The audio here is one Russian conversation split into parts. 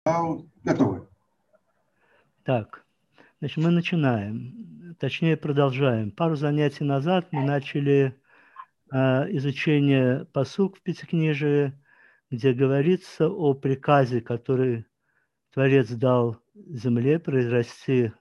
Готовы. Так, значит, мы начинаем, точнее продолжаем. Пару занятий назад мы начали изучение пасук в Пятикнижии, где говорится о приказе, который Творец дал земле произрасти,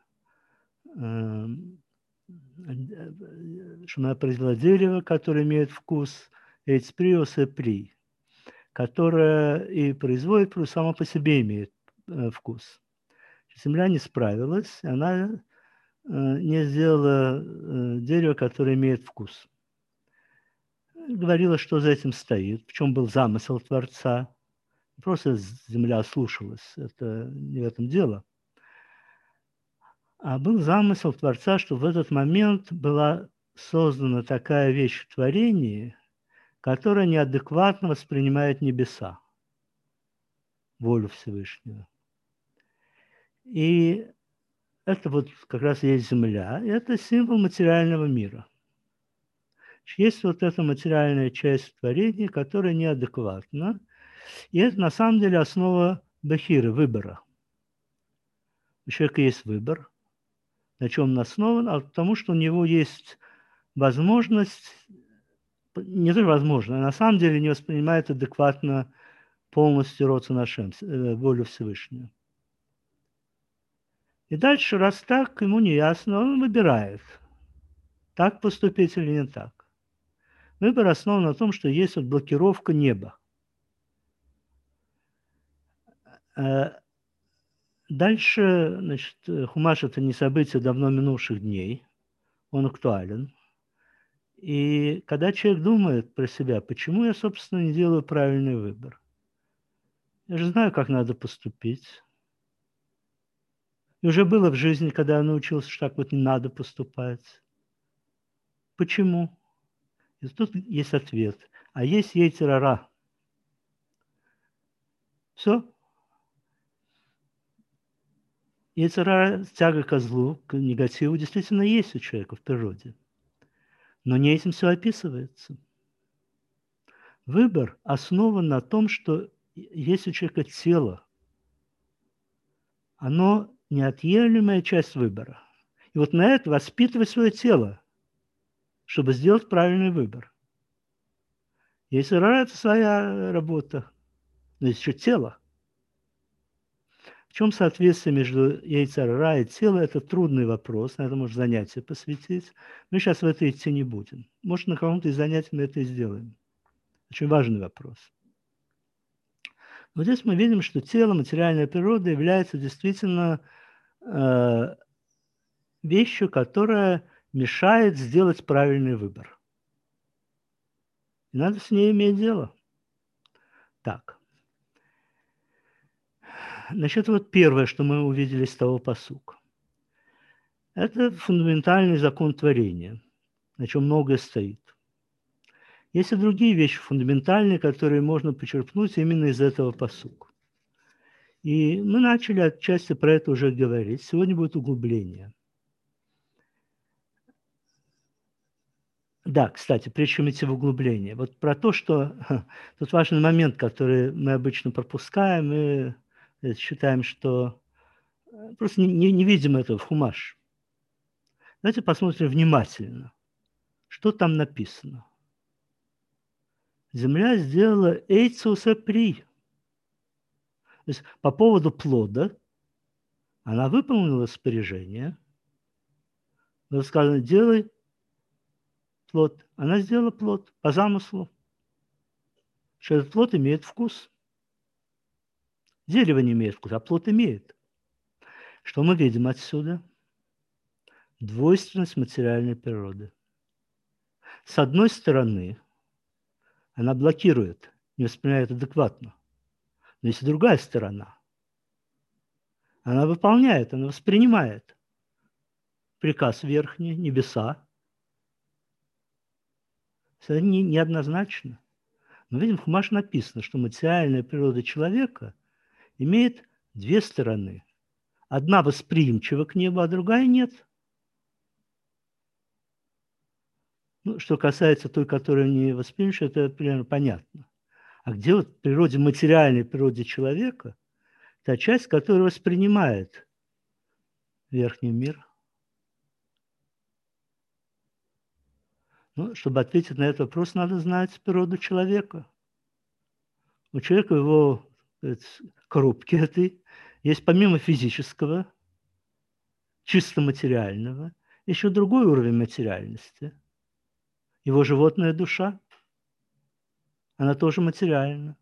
что она произвела дерево, которое имеет вкус, эйцприус и при, которое и производит, само по себе имеет вкус. Земля не справилась, она не сделала дерево, которое имеет вкус. Говорила, что за этим стоит, в чем был замысел Творца. Просто земля слушалась, это не в этом дело. А был замысел Творца, что в этот момент была создана такая вещь в творении, которая неадекватно воспринимает небеса, волю Всевышнего. И это вот как раз есть земля, и это символ материального мира. Есть вот эта материальная часть творения, которая неадекватна. И это на самом деле основа бахиры, выбора. У человека есть выбор. На чем он основан? А потому что у него есть возможность, не только возможно, а на самом деле не воспринимает адекватно полностью Роца Нашем, волю Всевышнего. И дальше, раз так, ему не ясно, он выбирает, так поступить или не так. Выбор основан на том, что есть вот блокировка неба. Дальше, значит, Хумаш – это не событие давно минувших дней, он актуален. И когда человек думает про себя, почему я, собственно, не делаю правильный выбор? Я же знаю, как надо поступить. И уже было в жизни, когда я научился, что так вот не надо поступать. Почему? И тут есть ответ. А есть йецер ара. Все. Йецер ара, тяга ко злу, к негативу, действительно есть у человека в природе. Но не этим все описывается. Выбор основан на том, что есть у человека тело. Оно неотъемлемая часть выбора. И вот на это воспитывать свое тело, чтобы сделать правильный выбор. Если ра – это своя работа, но есть еще тело. В чем соответствие между яйцера и телом? Это трудный вопрос, на это можно занятие посвятить. Мы сейчас в это идти не будем. Может, на каком-то из занятий мы это и сделаем. Очень важный вопрос. Вот здесь мы видим, что тело, материальная природа является действительно вещью, которая мешает сделать правильный выбор. И надо с ней иметь дело. Так. Значит, вот первое, что мы увидели с того пасука. Это фундаментальный закон творения, на чем многое стоит. Есть и другие вещи фундаментальные, которые можно почерпнуть именно из этого пасука. И мы начали отчасти про это уже говорить. Сегодня будет углубление. Да, кстати, прежде чем идти в углубление, вот про то, что тут важный момент, который мы обычно пропускаем и считаем, что просто не видим этого в Хумаш. Давайте посмотрим внимательно, что там написано. Земля сделала эйцуса при. То есть по поводу плода она выполнила распоряжение. Было сказано, делай плод. Она сделала плод по замыслу, что этот плод имеет вкус. Дерево не имеет вкуса, а плод имеет. Что мы видим отсюда? Двойственность материальной природы. С одной стороны, она блокирует, не воспринимает адекватно. Но есть и другая сторона. Она выполняет, она воспринимает приказ верхний, небеса. Это неоднозначно. Но видим, в Хумаш написано, что материальная природа человека имеет две стороны. Одна восприимчива к небу, а другая нет. Ну, что касается той, которая не восприимчива, это примерно понятно. А где вот в природе, материальной природе человека та часть, которая воспринимает верхний мир. Ну, чтобы ответить на этот вопрос, надо знать природу человека. У человека в его коробке этой есть помимо физического, чисто материального, еще другой уровень материальности. Его животная душа, она тоже материальна.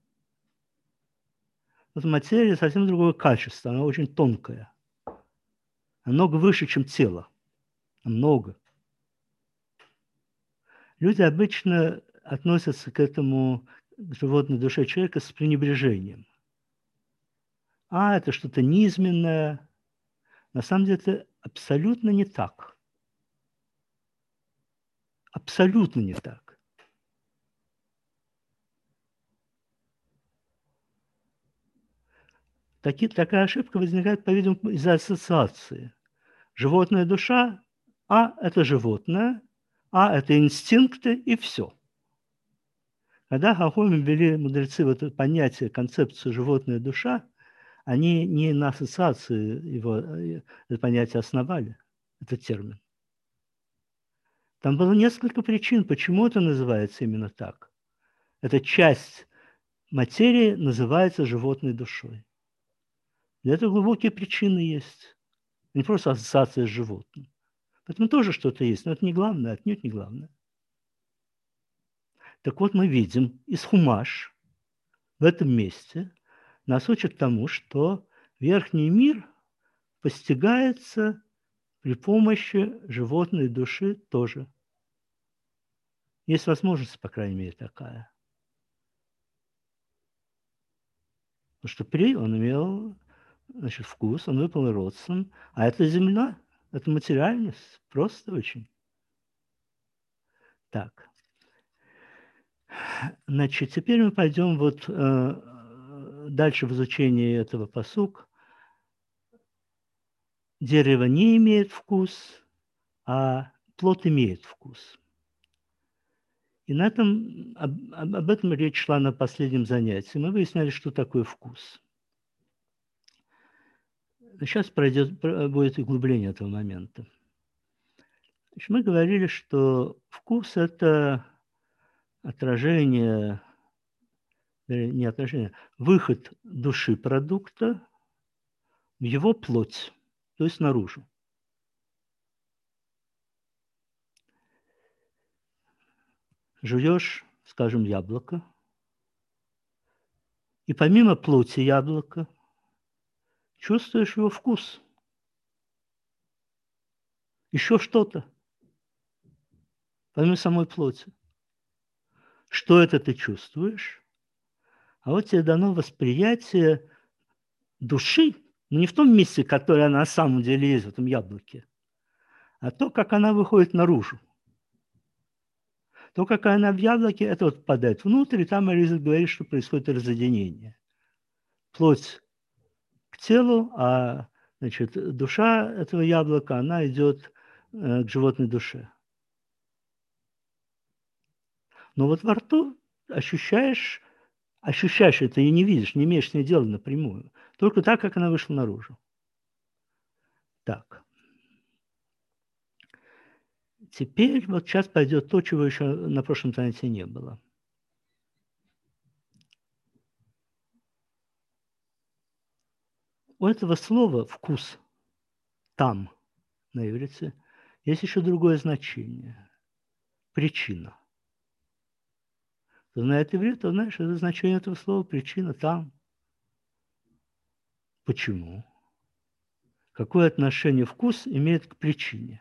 Вот материя совсем другое качество, она очень тонкая. Намного выше, чем тело. Намного. Люди обычно относятся к этому животной душе человека с пренебрежением. Это что-то низменное. На самом деле это абсолютно не так. Абсолютно не так. Такая ошибка возникает, по-видимому, из-за ассоциации. Животная душа, это животное, это инстинкты и все. Когда хахомим ввели мудрецы вот это понятие, концепцию животная душа, они не на ассоциации это понятие основали, этот термин. Там было несколько причин, почему это называется именно так. Эта часть материи называется животной душой. Для этого глубокие причины есть. Не просто ассоциация с животным. Поэтому тоже что-то есть, но это не главное, отнюдь не главное. Так вот, мы видим из Хумаш в этом месте нас учат тому, что верхний мир постигается при помощи животной души тоже. Есть возможность, по крайней мере, такая. Потому что при он имел, вкус, он выполнил родствен, а это земля, это материальность, просто очень. Так. Значит, теперь мы пойдем дальше в изучении этого пасук. Дерево не имеет вкус, а плод имеет вкус. И об этом речь шла на последнем занятии. Мы выясняли, что такое вкус. Сейчас будет углубление этого момента. Значит, мы говорили, что вкус – это отражение, не отражение, выход души продукта в его плоть, то есть наружу. Жуешь, скажем, яблоко, и помимо плоти яблока чувствуешь его вкус. Еще что-то, помимо самой плоти. Что это ты чувствуешь? А вот тебе дано восприятие души, но не в том месте, которое она на самом деле есть в этом яблоке, а то, как она выходит наружу. То, какая она в яблоке, это вот попадает внутрь, и там Аризаль говорит, что происходит разъединение. Плоть к телу, душа этого яблока, она идет к животной душе. Но вот во рту ощущаешь это и не видишь, не имеешь с ней дела напрямую. Только так, как она вышла наружу. Так. Теперь вот сейчас пойдет то, чего еще на прошлом занятии не было. У этого слова «вкус» там, на иврите, есть еще другое значение. Причина. Кто знает иврит, то знаешь, это значение этого слова причина там. Почему? Какое отношение вкус имеет к причине?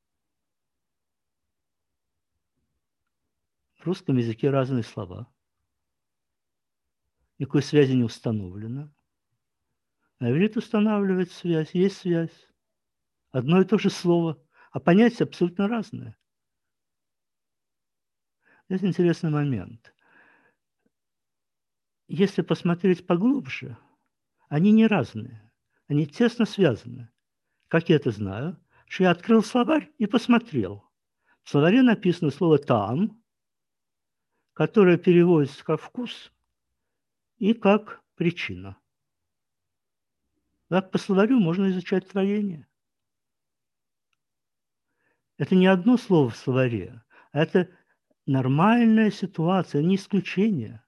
В русском языке разные слова. Никакой связи не установлено. А иврит устанавливает связь, есть связь. Одно и то же слово, а понятия абсолютно разные. Здесь интересный момент. Если посмотреть поглубже, они не разные, они тесно связаны. Как я это знаю? Что я открыл словарь и посмотрел. В словаре написано слово «там», которое переводится как «вкус» и как «причина». Так по словарю можно изучать творение. Это не одно слово в словаре, а это нормальная ситуация, не исключение.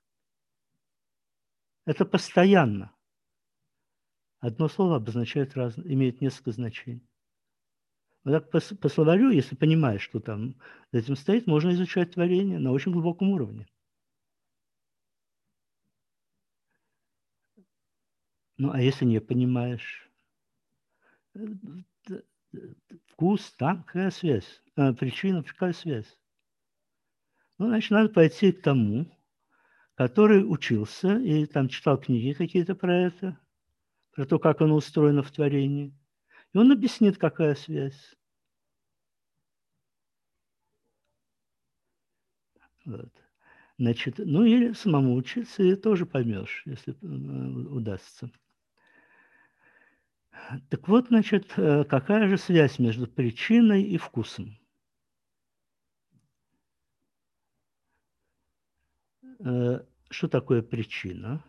Это постоянно. Одно слово обозначает имеет несколько значений. Вот так по словарю, если понимаешь, что там за этим стоит, можно изучать творение на очень глубоком уровне. Ну, а если не понимаешь? Вкус, там какая связь? Причина, какая связь? Ну, значит, надо пойти к тому, который учился и там читал книги какие-то про это, про то, как оно устроено в творении. И он объяснит, какая связь. Вот. Значит, ну или самому учиться, и тоже поймешь, если удастся. Так вот, значит, какая же связь между причиной и вкусом? Что такое причина?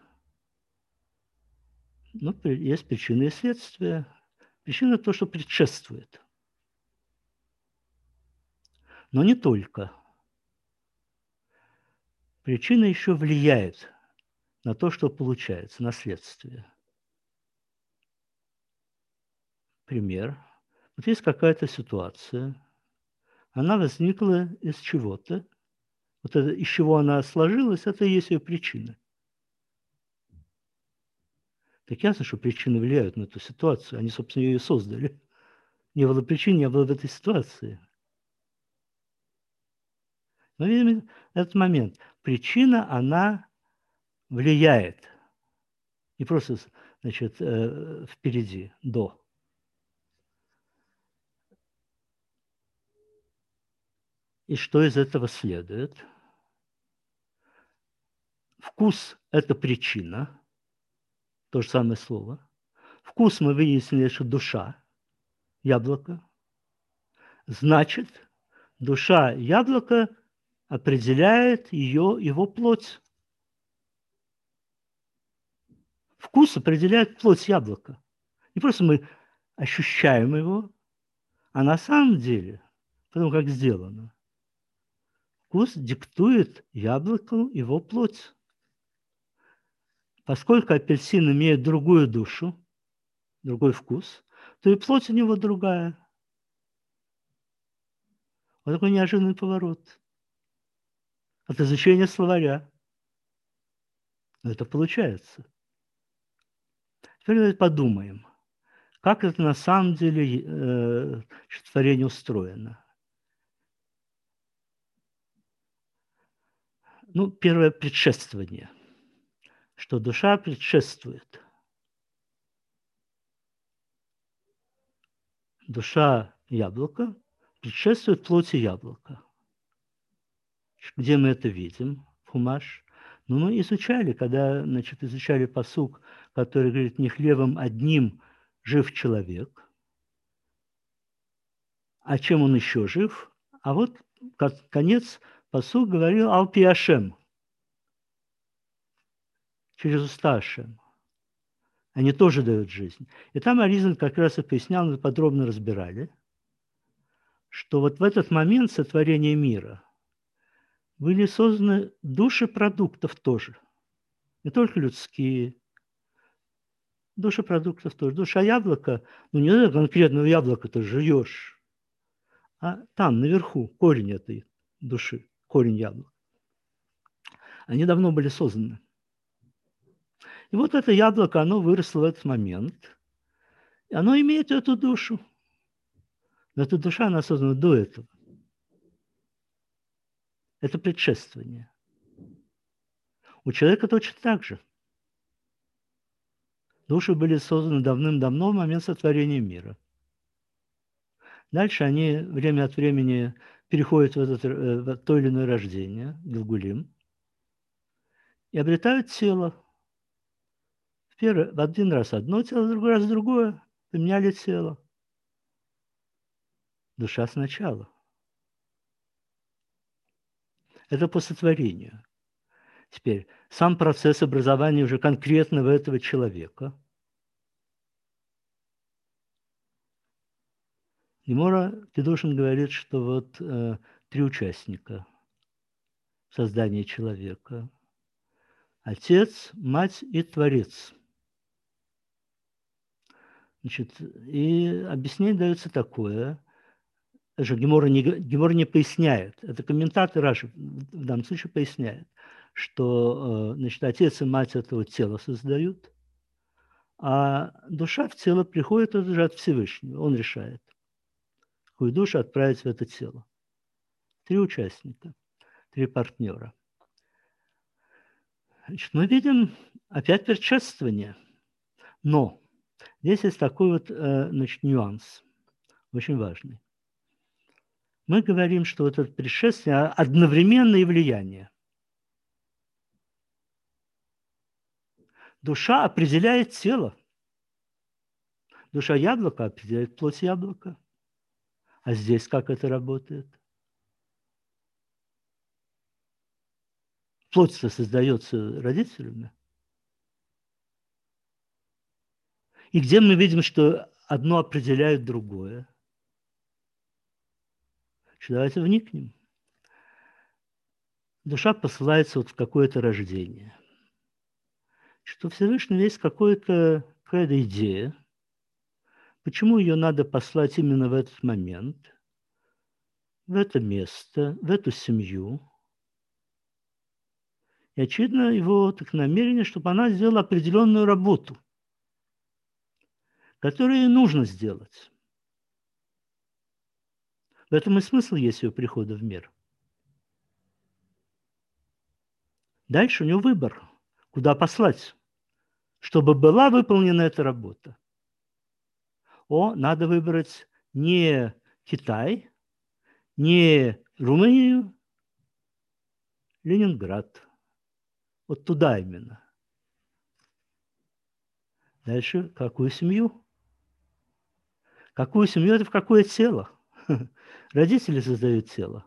Ну, есть причина и следствие. Причина – то, что предшествует. Но не только. Причина еще влияет на то, что получается, на следствие. Пример. Вот есть какая-то ситуация, она возникла из чего-то. Вот это, из чего она сложилась, это и есть ее причина. Так ясно, что причины влияют на эту ситуацию. Они, собственно, ее и создали. Не было причин, не было в этой ситуации. Но видимо, этот момент. Причина, она влияет. Не просто, значит, впереди, до. И что из этого следует? Вкус – это причина, то же самое слово. Вкус мы выяснили, что душа, яблоко. Значит, душа яблока определяет его плоть. Вкус определяет плоть яблока. Не просто мы ощущаем его, а на самом деле, потому как сделано, вкус диктует яблоку его плоть. Поскольку апельсин имеет другую душу, другой вкус, то и плоть у него другая. Вот такой неожиданный поворот. От изучения словаря. Но это получается. Теперь давайте подумаем, как это на самом деле творение устроено. Ну, первое предшествование, что душа предшествует. Душа яблока предшествует плоти яблока. Где мы это видим? Хумаш. Ну, мы изучали, когда, значит, изучали пасук, который говорит, не хлебом одним жив человек. А чем он еще жив? А вот конец пасук говорил Алпиашем, через уста Ашем. Они тоже дают жизнь. И там Аризаль как раз и пояснял, мы подробно разбирали, что вот в этот момент сотворения мира были созданы души продуктов тоже. Не только людские, души продуктов тоже. Душа яблока, ну не знаю, конкретного яблока ты жуешь, а там, наверху, корень этой души, корень яблока. Они давно были созданы. И вот это яблоко, оно выросло в этот момент. И оно имеет эту душу. Но эта душа, она создана до этого. Это предшествование. У человека точно так же. Души были созданы давным-давно в момент сотворения мира. Дальше они время от времени переходят в то или иное рождение, Гилгулим, и обретают тело. В один раз одно тело, в другой раз другое. Поменяли тело. Душа сначала. Это по сотворению. Теперь, сам процесс образования уже конкретного этого человека. Гемора Кедушин говорит, что вот три участника создания человека. Отец, мать и Творец. Значит, и объяснение дается такое. Даже Гемора не поясняет. Это комментатор Раши в данном случае поясняет, что значит, отец и мать этого тела создают, а душа в тело приходит уже от Всевышнего. Он решает, какую душу отправить в это тело. Три участника, три партнера. Значит, мы видим опять предшествование. Но здесь есть такой вот значит, нюанс, очень важный. Мы говорим, что вот это предшествие одновременно и влияние. Душа определяет тело. Душа яблока определяет плоть яблока. А здесь как это работает? Плоть-то создается родителями. И где мы видим, что одно определяет другое? Давайте вникнем. Душа посылается вот в какое-то рождение. Что Всевышний есть какая-то идея. Почему ее надо послать именно в этот момент, в это место, в эту семью? И, очевидно, его так намерение, чтобы она сделала определенную работу, которую ей нужно сделать. В этом и смысл есть ее прихода в мир. Дальше у него выбор, куда послать, чтобы была выполнена эта работа. Надо выбрать не Китай, не Румынию, Ленинград. Вот туда именно. Дальше какую семью? Какую семью? Это в какое тело? Родители создают тело.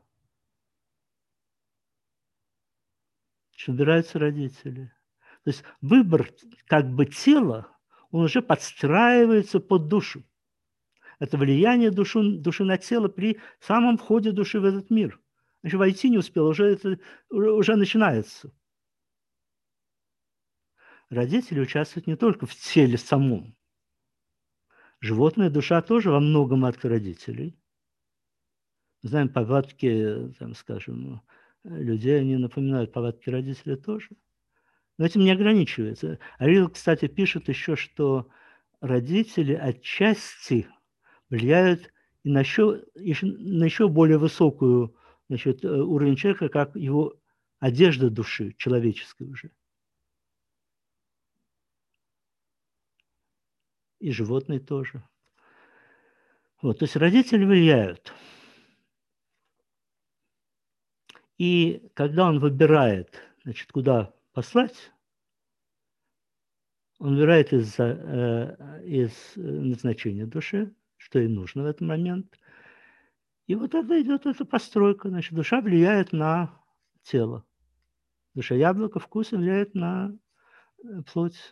Выбираются родители. То есть выбор как бы тела, он уже подстраивается под душу. Это влияние души на тело при самом входе души в этот мир. Еще войти не успел, уже начинается. Родители участвуют не только в теле самом. Животная душа тоже во многом от родителей. Знаем, повадки, там, скажем, людей, они напоминают повадки родителей тоже. Но этим не ограничивается. Арил, кстати, пишет еще, что родители отчасти влияют и на еще более высокую, значит, уровень человека, как его одежда души, человеческой уже. И животные тоже. Вот, то есть родители влияют. И когда он выбирает, значит, куда послать, он выбирает из назначения души, что ей нужно в этот момент. И вот это идет эта постройка. Значит, душа влияет на тело. Душа яблока вкуса влияет на плоть.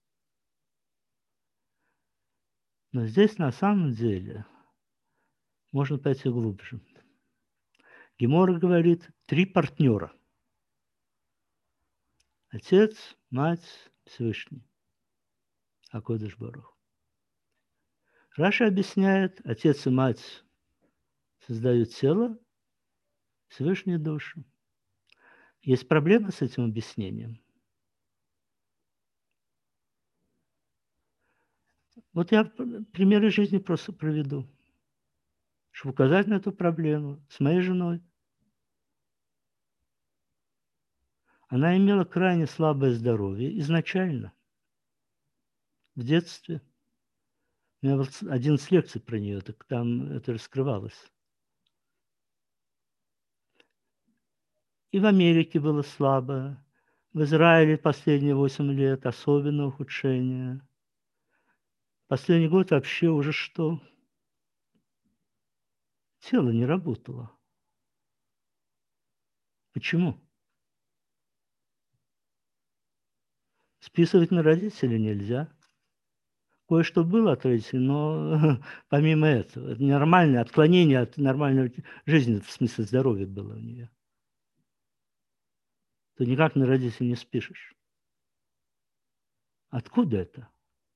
Но здесь на самом деле можно пойти глубже. Гемора говорит, три партнера. Отец, мать, Всевышний. Акодыш Барух. Раша объясняет, отец и мать создают тело, Всевышний душу. Есть проблема с этим объяснением. Вот я примеры жизни просто проведу, чтобы указать на эту проблему с моей женой. Она имела крайне слабое здоровье изначально, в детстве. У меня был 11 лекций про нее, так там это раскрывалось. И в Америке было слабо, в Израиле последние 8 лет особенно ухудшение. Последний год вообще уже что? Тело не работало. Почему? Списывать на родителей нельзя. Кое-что было от родителей, но помимо этого, это нормальное отклонение от нормальной жизни, в смысле здоровья было у нее. Ты никак на родителей не спишешь. Откуда это?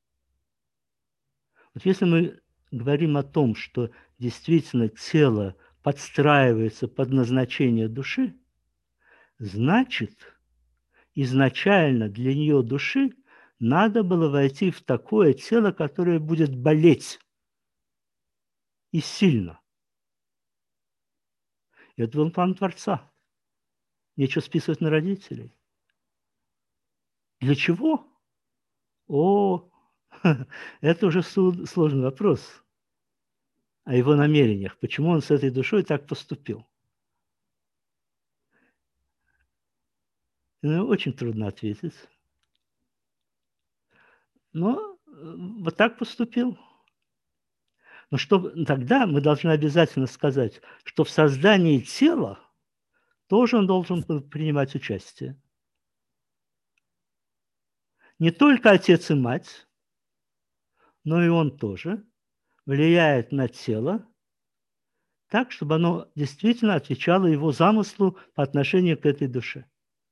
Вот если мы говорим о том, что действительно тело подстраивается под назначение души, значит, изначально для нее души надо было войти в такое тело, которое будет болеть и сильно. И это был план Творца. Нечего списывать на родителей. Для чего? О, это уже сложный вопрос о его намерениях. Почему он с этой душой так поступил? Очень трудно ответить. Но вот так поступил. Но тогда мы должны обязательно сказать, что в создании тела тоже он должен был принимать участие. Не только отец и мать, но и он тоже влияет на тело так, чтобы оно действительно отвечало его замыслу по отношению к этой душе.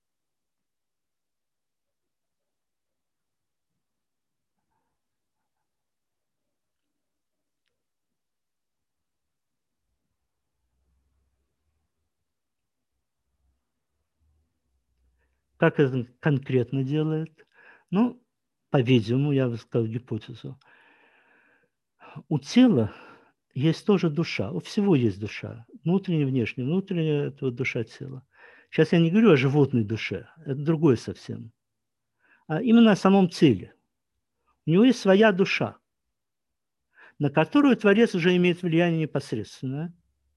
Как это конкретно делает? Ну, по-видимому, я бы сказал гипотезу. У тела есть тоже душа, у всего есть душа, внутренняя и внешняя. Внутренняя – это вот душа тела. Сейчас я не говорю о животной душе, это другое совсем, а именно о самом теле. У него есть своя душа, на которую Творец уже имеет влияние непосредственное.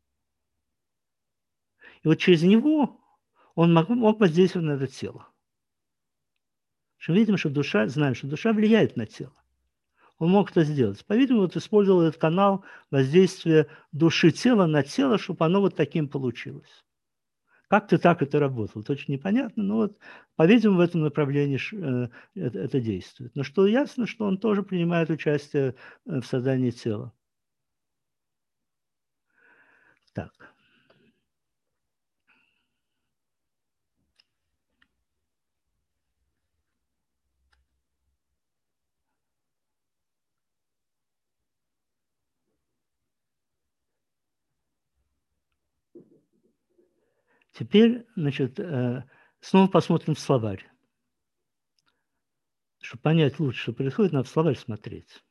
И вот через него он мог воздействовать на это тело. Что видим, что душа, знаем, что душа влияет на тело. Он мог это сделать. По-видимому, вот использовал этот канал воздействия души тела на тело, чтобы оно вот таким получилось. Как-то так это работало. Это очень непонятно, но вот, по-видимому, в этом направлении это действует. Но что ясно, что он тоже принимает участие в создании тела. Так. Теперь, значит, снова посмотрим в словарь. Чтобы понять лучше, что происходит, надо в словарь смотреть.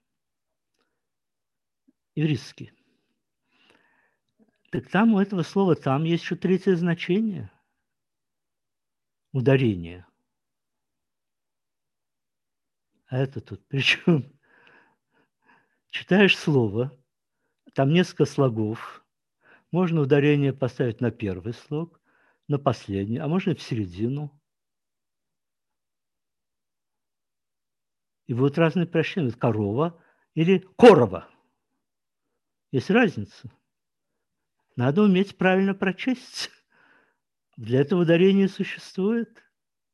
Еврейский. Так там у этого слова там есть еще третье значение. Ударение. А это тут причем? Читаешь слово, там несколько слогов. Можно ударение поставить на первый слог, на последний, а можно и в середину. И будут разные прочтения. Корова или корова. Есть разница. Надо уметь правильно прочесть. Для этого ударение существует.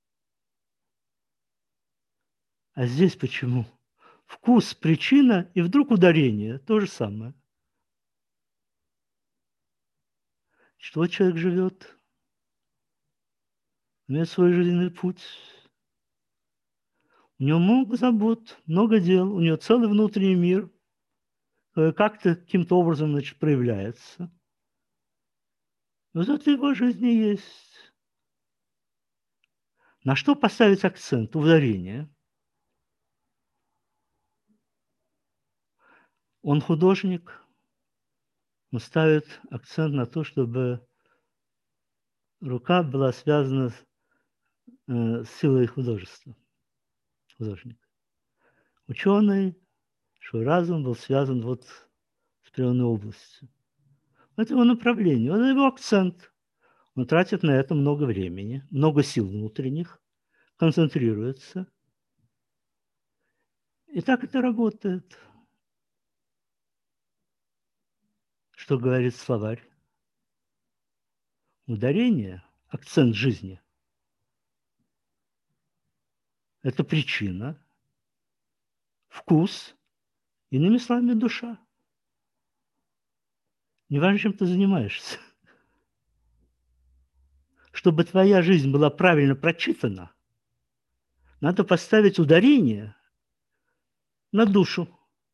А здесь почему? Вкус, причина и вдруг ударение. То же самое. Что человек живет? Имеет свой жизненный путь. У него много забот, много дел. У него целый внутренний мир. Как-то каким-то образом, значит, проявляется. Вот это его жизни есть. На что поставить акцент? Ударение. Он художник, он ставит акцент на то, чтобы рука была связана с силой художества, художника. Ученый, что разум был связан вот с определенной областью. Это его направление, это его акцент. Он тратит на это много времени, много сил внутренних, концентрируется. И так это работает. Что говорит словарь? Ударение, акцент жизни – это причина, вкус Иными словами, душа. Неважно, чем ты занимаешься. Чтобы твоя жизнь была правильно прочитана, надо поставить ударение на душу,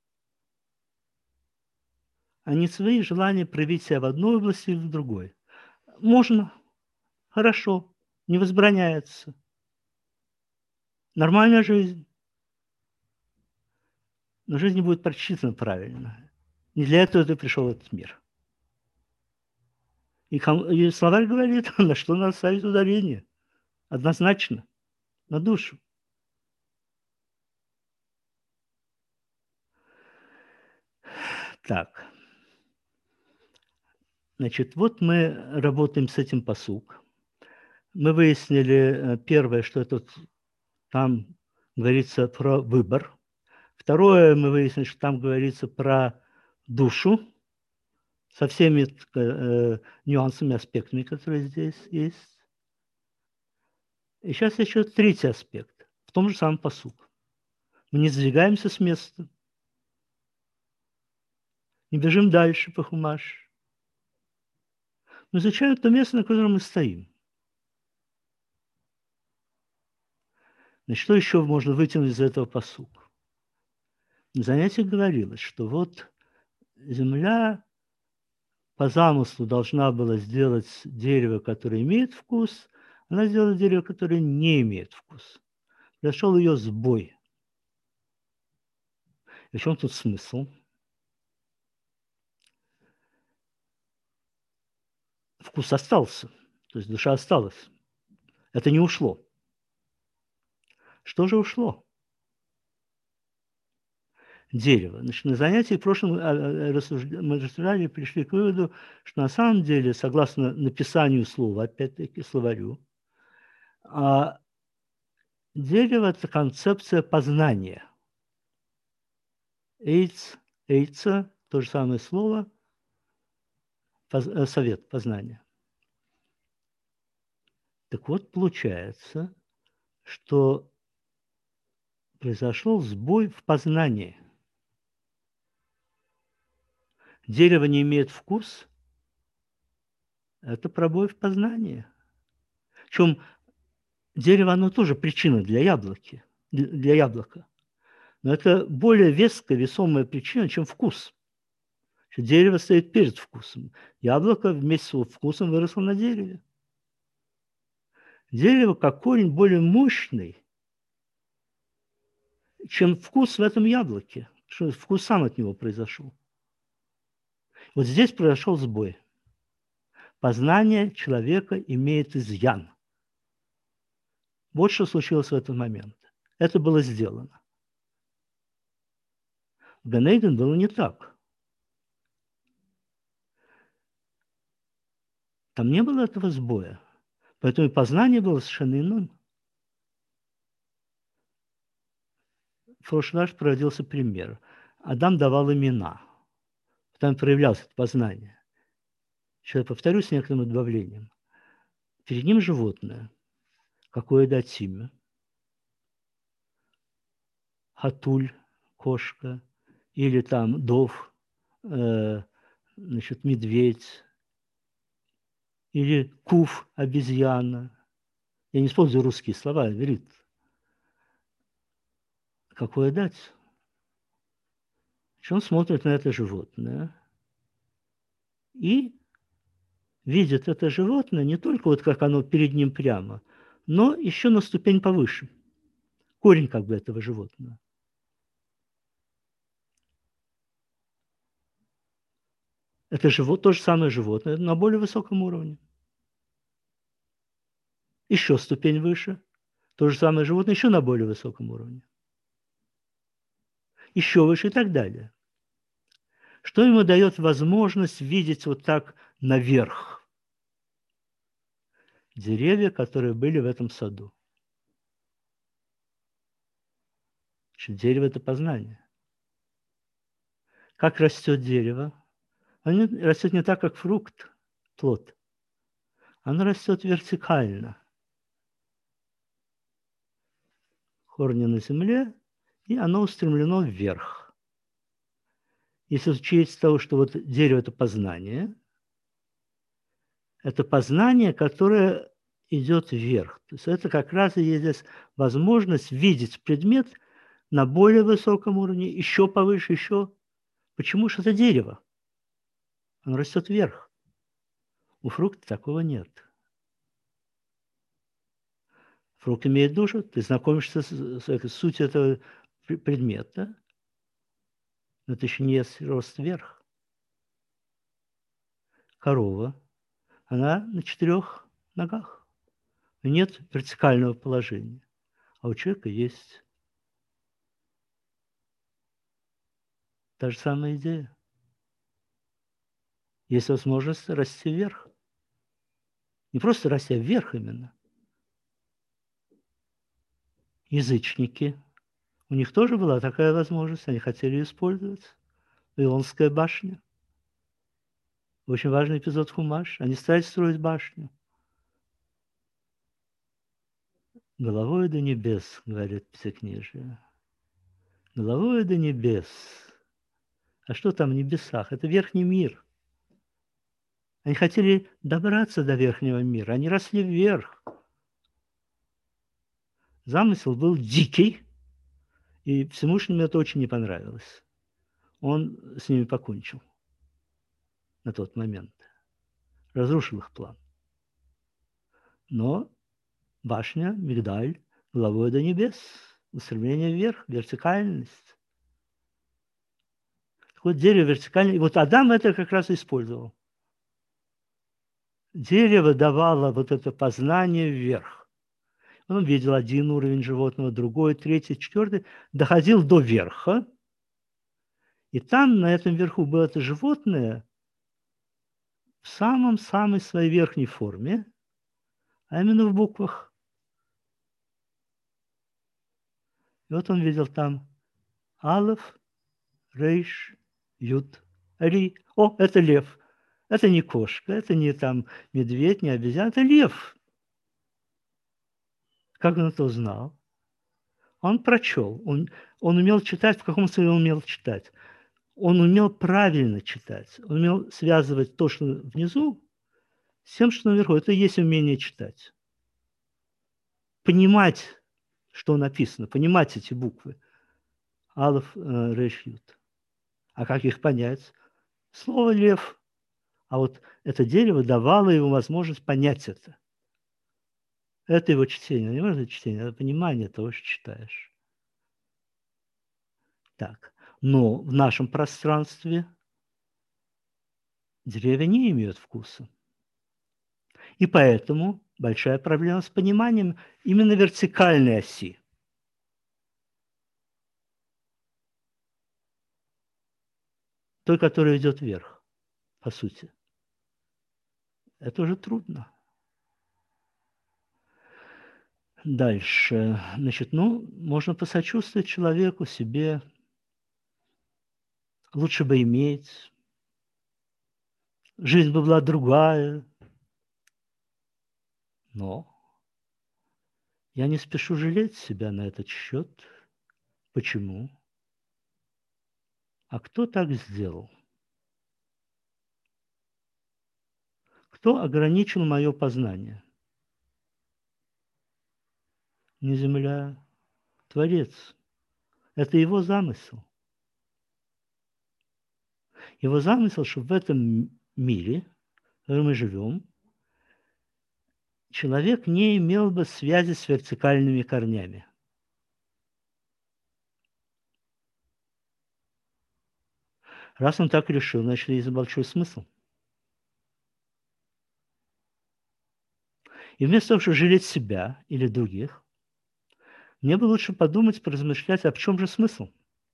а не свои желания проявить себя в одной области или в другой. Можно, хорошо, не возбраняется. Нормальная жизнь. Но жизнь не будет прочитана правильно. Не для этого ты пришел в этот мир. И словарь говорит, на что надо ставить ударение. Однозначно. На душу. Так. Значит, вот мы работаем с этим пасук. Мы выяснили, первое, что это там говорится про выбор. Второе, мы выяснили, что там говорится про душу со всеми нюансами, аспектами, которые здесь есть. И сейчас еще третий аспект в том же самом пасук. Мы не сдвигаемся с места, не бежим дальше по хумаш. Мы изучаем то место, на котором мы стоим. Значит, что еще можно вытянуть из этого пасука? На занятиях говорилось, что вот земля по замыслу должна была сделать дерево, которое имеет вкус, она сделала дерево, которое не имеет вкус. Произошел ее сбой. И в чем тут смысл? Вкус остался, то есть душа осталась. Это не ушло. Что же ушло? Дерево. Значит, на занятии в прошлом мы рассуждали, пришли к выводу, что на самом деле, согласно написанию слова, опять-таки словарю, дерево – это концепция познания. Эйца – то же самое слово, совет, познания. Так вот, получается, что произошел сбой в познании. Дерево не имеет вкус – это пробой в познании. Причем дерево, оно тоже причина для яблока. Но это более веская, весомая причина, чем вкус. Дерево стоит перед вкусом. Яблоко вместе с вкусом выросло на дереве. Дерево, как корень, более мощный, чем вкус в этом яблоке. Что вкус сам от него произошел. Вот здесь произошел сбой. Познание человека имеет изъян. Вот что случилось в этот момент. Это было сделано. В Ганейден было не так. Там не было этого сбоя. Поэтому и познание было совершенно иным. В прошлый раз проводился пример. Адам давал имена. Там проявлялось это познание. Сейчас я повторю с некоторым добавлением. Перед ним животное. Какое дать имя? Хатуль, кошка, или там дов, значит, медведь, или кув, обезьяна. Я не использую русские слова, говорит. Какое дать? Он смотрит на это животное и видит это животное не только вот как оно перед ним прямо, но еще на ступень повыше. Корень как бы этого животного. Это то же самое животное на более высоком уровне. Еще ступень выше. То же самое животное еще на более высоком уровне. Еще выше и так далее. Что ему дает возможность видеть вот так наверх? Деревья, которые были в этом саду. Значит, дерево – это познание. Как растет дерево? Оно растет не так, как фрукт, плод. Оно растет вертикально. Корни на земле, и оно устремлено вверх. если учесть с того, что вот дерево – это познание, которое идет вверх. То есть это как раз и есть здесь возможность видеть предмет на более высоком уровне, еще повыше, еще. Почему же это дерево? Оно растет вверх. У фрукта такого нет. Фрукт имеет душу, ты знакомишься с сутью этого предмета, но это еще не есть рост вверх. Корова, она на 4 ногах. Нет вертикального положения. А у человека есть та же самая идея. Есть возможность расти вверх. Не просто расти, а вверх именно. Язычники, у них тоже была такая возможность, они хотели использовать. Вавилонская башня. Очень важный эпизод Хумаш. Они стали строить башню. Головой до небес, говорит Пятикнижие. Головой до небес. А что там в небесах? Это верхний мир. Они хотели добраться до верхнего мира. Они росли вверх. Замысел был дикий, и Всевышнему это очень не понравилось. Он с ними покончил на тот момент. Разрушил их план. Но башня, мигдаль, головой до небес. Устремление вверх, вертикальность. Вот дерево вертикальное. И вот Адам это как раз использовал. Дерево давало вот это познание вверх. Он видел один уровень животного, другой, третий, четвертый, доходил до верха. И там, на этом верху, было это животное в самой своей верхней форме, а именно в буквах. И вот он видел там Алеф, Рейш, Ют, Ри. О, это лев. Это не кошка, это не там медведь, не обезьяна, это лев. Как он это узнал? Он прочел. Он умел читать. В каком смысле он умел читать? Он умел правильно читать. Он умел связывать то, что внизу, с тем, что наверху. Это и есть умение читать. Понимать, что написано, понимать эти буквы. Алеф, Реш, Ют. А как их понять? Слово «лев». А вот это дерево давало ему возможность понять это. Это его чтение. Не может быть чтение, это понимание того, что читаешь. Так. Но в нашем пространстве деревья не имеют вкуса. И поэтому большая проблема с пониманием именно вертикальной оси. Той, которая идет вверх, по сути. Это уже трудно. Дальше. Значит, можно посочувствовать человеку, себе. Лучше бы иметь. Жизнь бы была другая. Но я не спешу жалеть себя на этот счет. Почему? А кто так сделал? Кто ограничил мое познание? Не земля, Творец. Это его замысел. Его замысел, что в этом мире, в котором мы живем, человек не имел бы связи с вертикальными корнями. Раз он так решил, значит, есть большой смысл. И вместо того, чтобы жалеть себя или других, мне бы лучше подумать, поразмышлять, а в чем же смысл?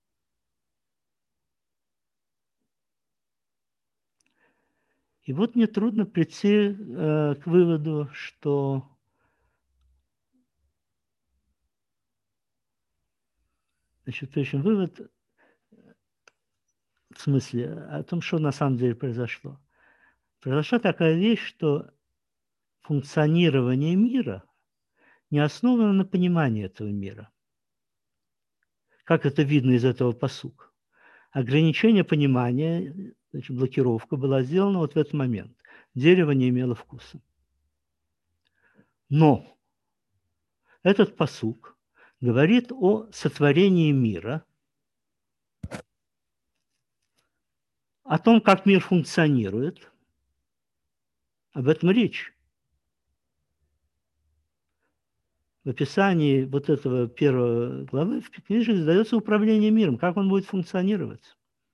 И вот мне трудно прийти к выводу, что значит, в общем, вывод в смысле о том, что на самом деле произошло. Произошла такая вещь, что функционирование мира не основано на понимании этого мира. Как это видно из этого пасука. ограничение понимания, значит, блокировка была сделана вот в этот момент. Дерево не имело вкуса. Но этот пасук говорит о сотворении мира, о том, как мир функционирует. Об этом речь. В описании вот этого первой главы в книге задается управление миром, как он будет функционировать.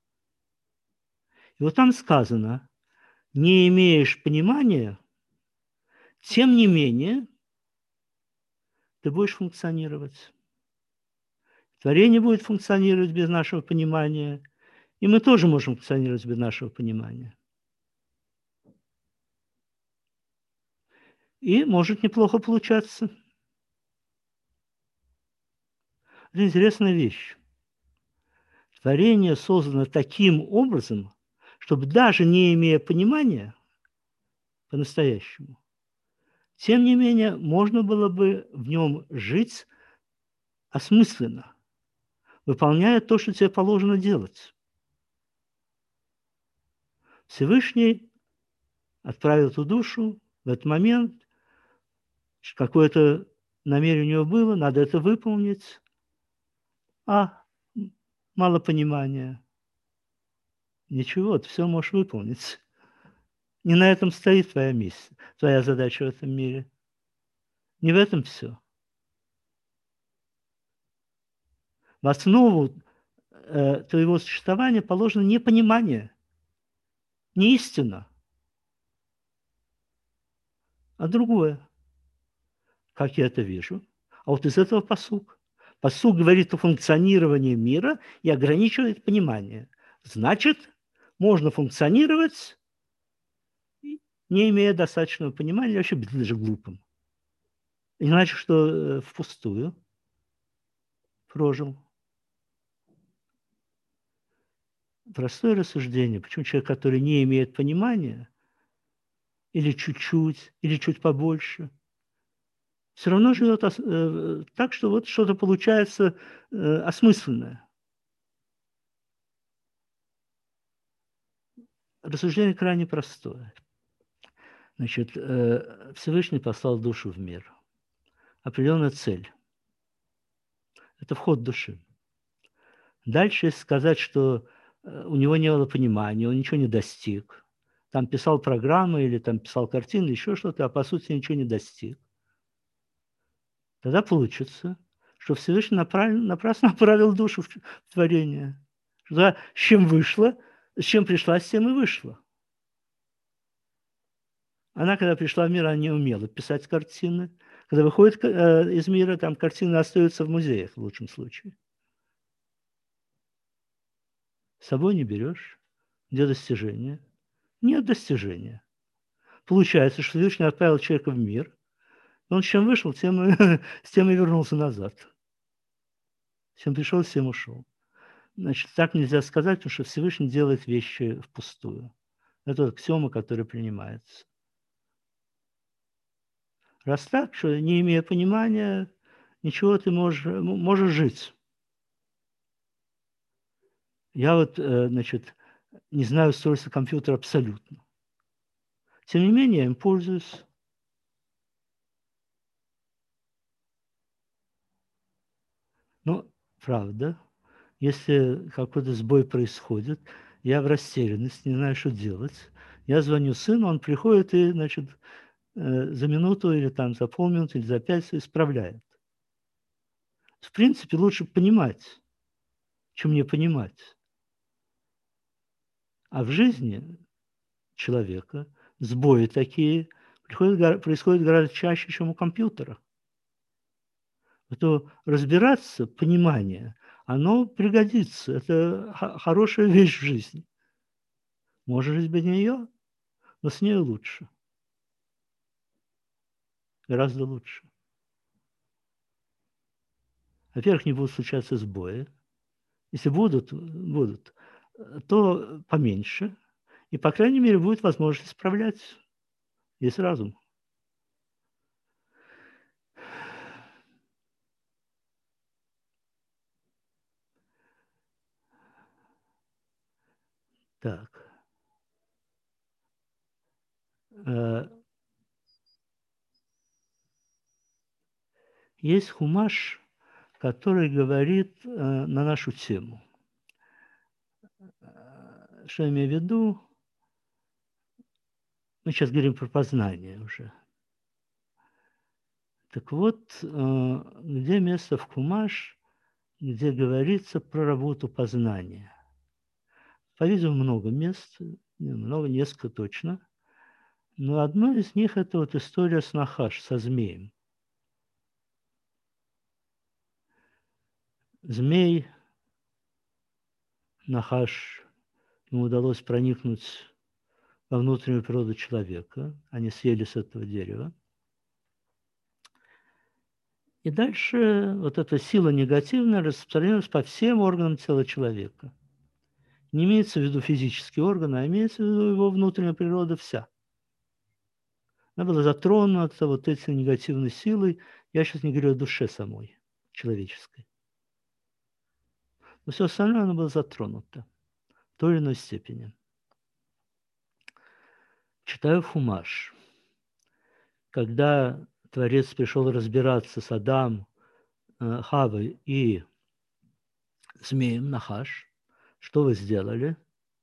И вот там сказано, не имеешь понимания, тем не менее ты будешь функционировать. Творение будет функционировать без нашего понимания, и мы тоже можем функционировать без нашего понимания. И может неплохо получаться. Это интересная вещь. Творение создано таким образом, чтобы даже не имея понимания по-настоящему, тем не менее можно было бы в нем жить осмысленно, выполняя то, что тебе положено делать. Всевышний отправил эту душу в этот момент, какое-то намерение у него было, надо это выполнить, а мало понимания. Ничего, ты все можешь выполнить. Не на этом стоит твоя миссия, твоя задача в этом мире. Не в этом все. В основу твоего существования положено не понимание, не истина, а другое. Как я это вижу? А вот из этого пасук. Пасук говорит о функционировании мира и ограничивает понимание. Значит, можно функционировать, не имея достаточного понимания, вообще быть даже глупым. Иначе что впустую прожил. Простое рассуждение. Почему человек, который не имеет понимания, или чуть-чуть, или чуть побольше, все равно живет так, что вот что-то получается осмысленное. Рассуждение крайне простое. Значит, Всевышний послал душу в мир. Определенная цель. Это вход души. Дальше, если сказать, что у него не было понимания, он ничего не достиг, там писал программы или там писал картины, еще что-то, а по сути ничего не достиг, тогда получится, что Всевышний напрасно направил душу в творение. С чем вышла, с чем пришла, с тем и вышла. Она, когда пришла в мир, она не умела писать картины. Когда выходит из мира, там картины остаются в музеях, в лучшем случае. С собой не берешь. Где достижение? Нет достижения. Получается, что Всевышний отправил человека в мир, и он с чем вышел, тем с тем и вернулся назад. С чем пришел, с тем ушел. Значит, так нельзя сказать, потому что Всевышний делает вещи впустую. Это аксиома, которая принимается. Раз так, что не имея понимания, ничего ты можешь жить. Я вот, значит, не знаю устройства компьютера абсолютно. Тем не менее, я им пользуюсь. Но, правда, если какой-то сбой происходит, я в растерянности, не знаю, что делать. Я звоню сыну, он приходит и, значит, за минуту или там за полминуты, или за 5 исправляет. В принципе, лучше понимать, чем не понимать. А в жизни человека сбои такие происходят гораздо чаще, чем у компьютера. То разбираться, понимание, оно пригодится. Это хорошая вещь в жизни. Можно жить без нее, но с ней лучше. Гораздо лучше. Во-первых, не будут случаться сбои. Если будут, то поменьше. И, по крайней мере, будет возможность исправлять. Есть разум. Так. Есть хумаш, который говорит на нашу тему. Что я имею в виду? Мы сейчас говорим про познание уже. Так вот, где место в хумаш, где говорится про работу познания? По-видимому, много мест, много, несколько точно. Но одно из них – это вот история с Нахаш, со змеем. Змей, Нахаш, ему удалось проникнуть во внутреннюю природу человека. Они съели с этого дерева. И дальше вот эта сила негативная распространилась по всем органам тела человека. Не имеется в виду физические органы, а имеется в виду его внутренняя природа вся. Она была затронута вот этой негативной силой. Я сейчас не говорю о душе самой, человеческой. Но все остальное оно было затронуто в той или иной степени. Читаю Хумаш. Когда Творец пришел разбираться с Адамом, Хавой и змеем Нахаш, что вы сделали?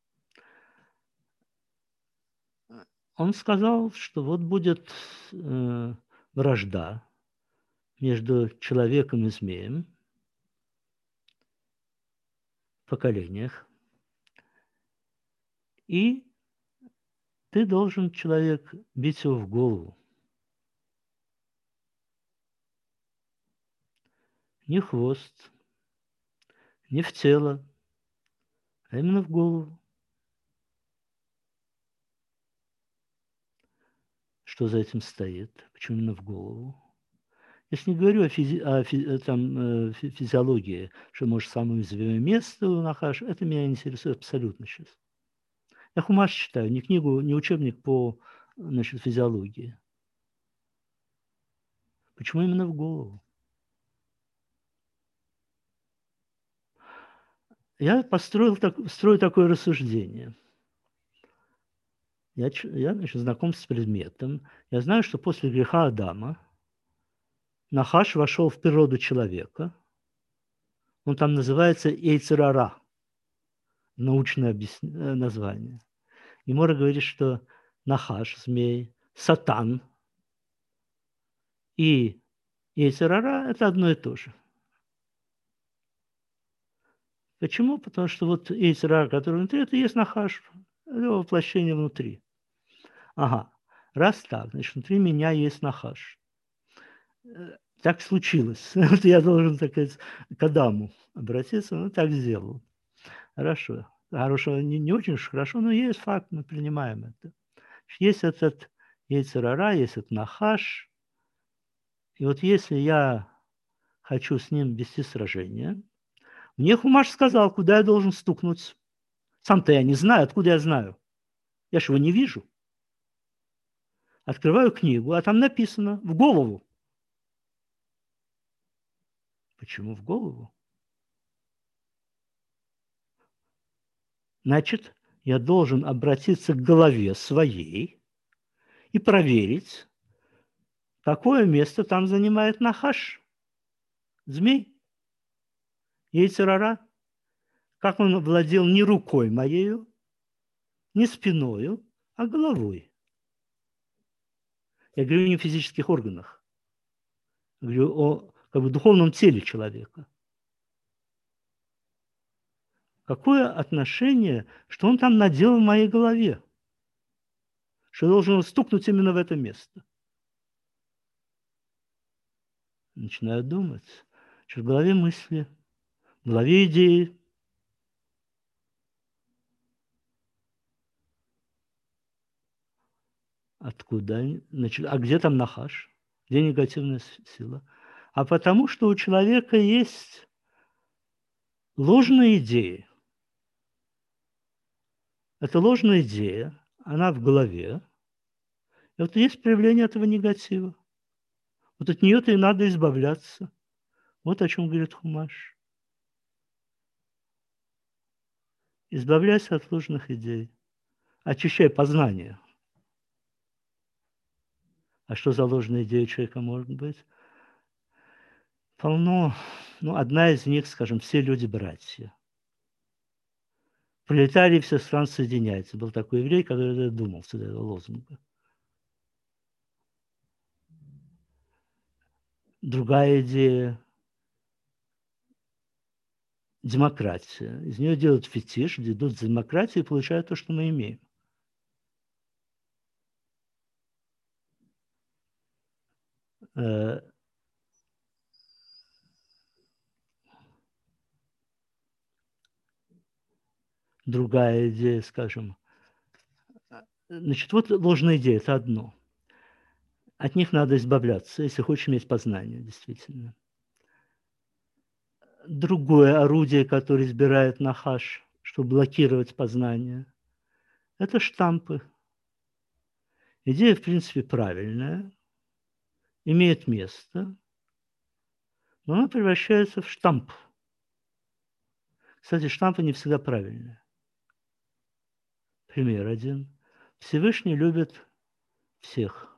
Он сказал, что вот будет вражда между человеком и змеем в поколениях. И ты должен, человек, бить его в голову. Не в хвост, не в тело, а именно в голову. Что за этим стоит? Почему именно в голову? Я же не говорю о физиологии, что, может, самое уязвимое место у Нахаша. Это меня интересует абсолютно сейчас. Я Хумаш читаю, не книгу, не учебник по, значит, физиологии. Почему именно в голову? Я строю такое рассуждение. Я значит, знаком с предметом. Я знаю, что после греха Адама Нахаш вошел в природу человека. Он там называется Эйцерара, научное название. И Мора говорит, что Нахаш, змей, Сатан и Эйцерара – это одно и то же. Почему? Потому что вот Эйцерара, который внутри, это и есть Нахаш, это воплощение внутри. Ага, раз так, значит, внутри меня есть Нахаш. Так случилось. Вот я должен, так сказать, к Адаму обратиться, но так сделал. Хорошо. Хорошо, не очень уж хорошо, но есть факт, мы принимаем это. Есть этот Ейцерара, есть этот Нахаш. И вот если я хочу с ним вести сражение, мне Хумаш сказал, куда я должен стукнуть. Сам-то я не знаю, откуда я знаю. Я же его не вижу. Открываю книгу, а там написано «в голову». Почему в голову? Значит, я должен обратиться к голове своей и проверить, какое место там занимает Нахаш, змей, Ейцерара, как он владел не рукой моею, не спиною, а головой. Я говорю не о физических органах, я говорю о духовном теле человека. Какое отношение, что он там надел в моей голове? Что я должен стукнуть именно в это место? Начинаю думать, что в голове мысли, в голове идеи. Откуда? Значит, а где там Нахаш? Где негативная сила? А потому что у человека есть ложные идеи. Это ложная идея, она в голове. И вот есть проявление этого негатива. Вот от нее-то и надо избавляться. Вот о чем говорит Хумаш. Избавляйся от ложных идей. Очищай познание. А что за ложная идея у человека может быть? Полно. Ну, одна из них, скажем, все люди братья. Пролетарии всех стран соединяются. Был такой еврей, который додумался до этого лозунга. Другая идея – демократия. Из нее делают фетиш, идут за демократией и получают то, что мы имеем. Другая идея, скажем. Значит, вот ложная идея – это одно. От них надо избавляться, если хочешь иметь познание, действительно. Другое орудие, которое избирает Нахаш, чтобы блокировать познание, это штампы. Идея, в принципе, правильная, имеет место, но она превращается в штамп. Кстати, штампы не всегда правильные. Пример один. Всевышний любит всех.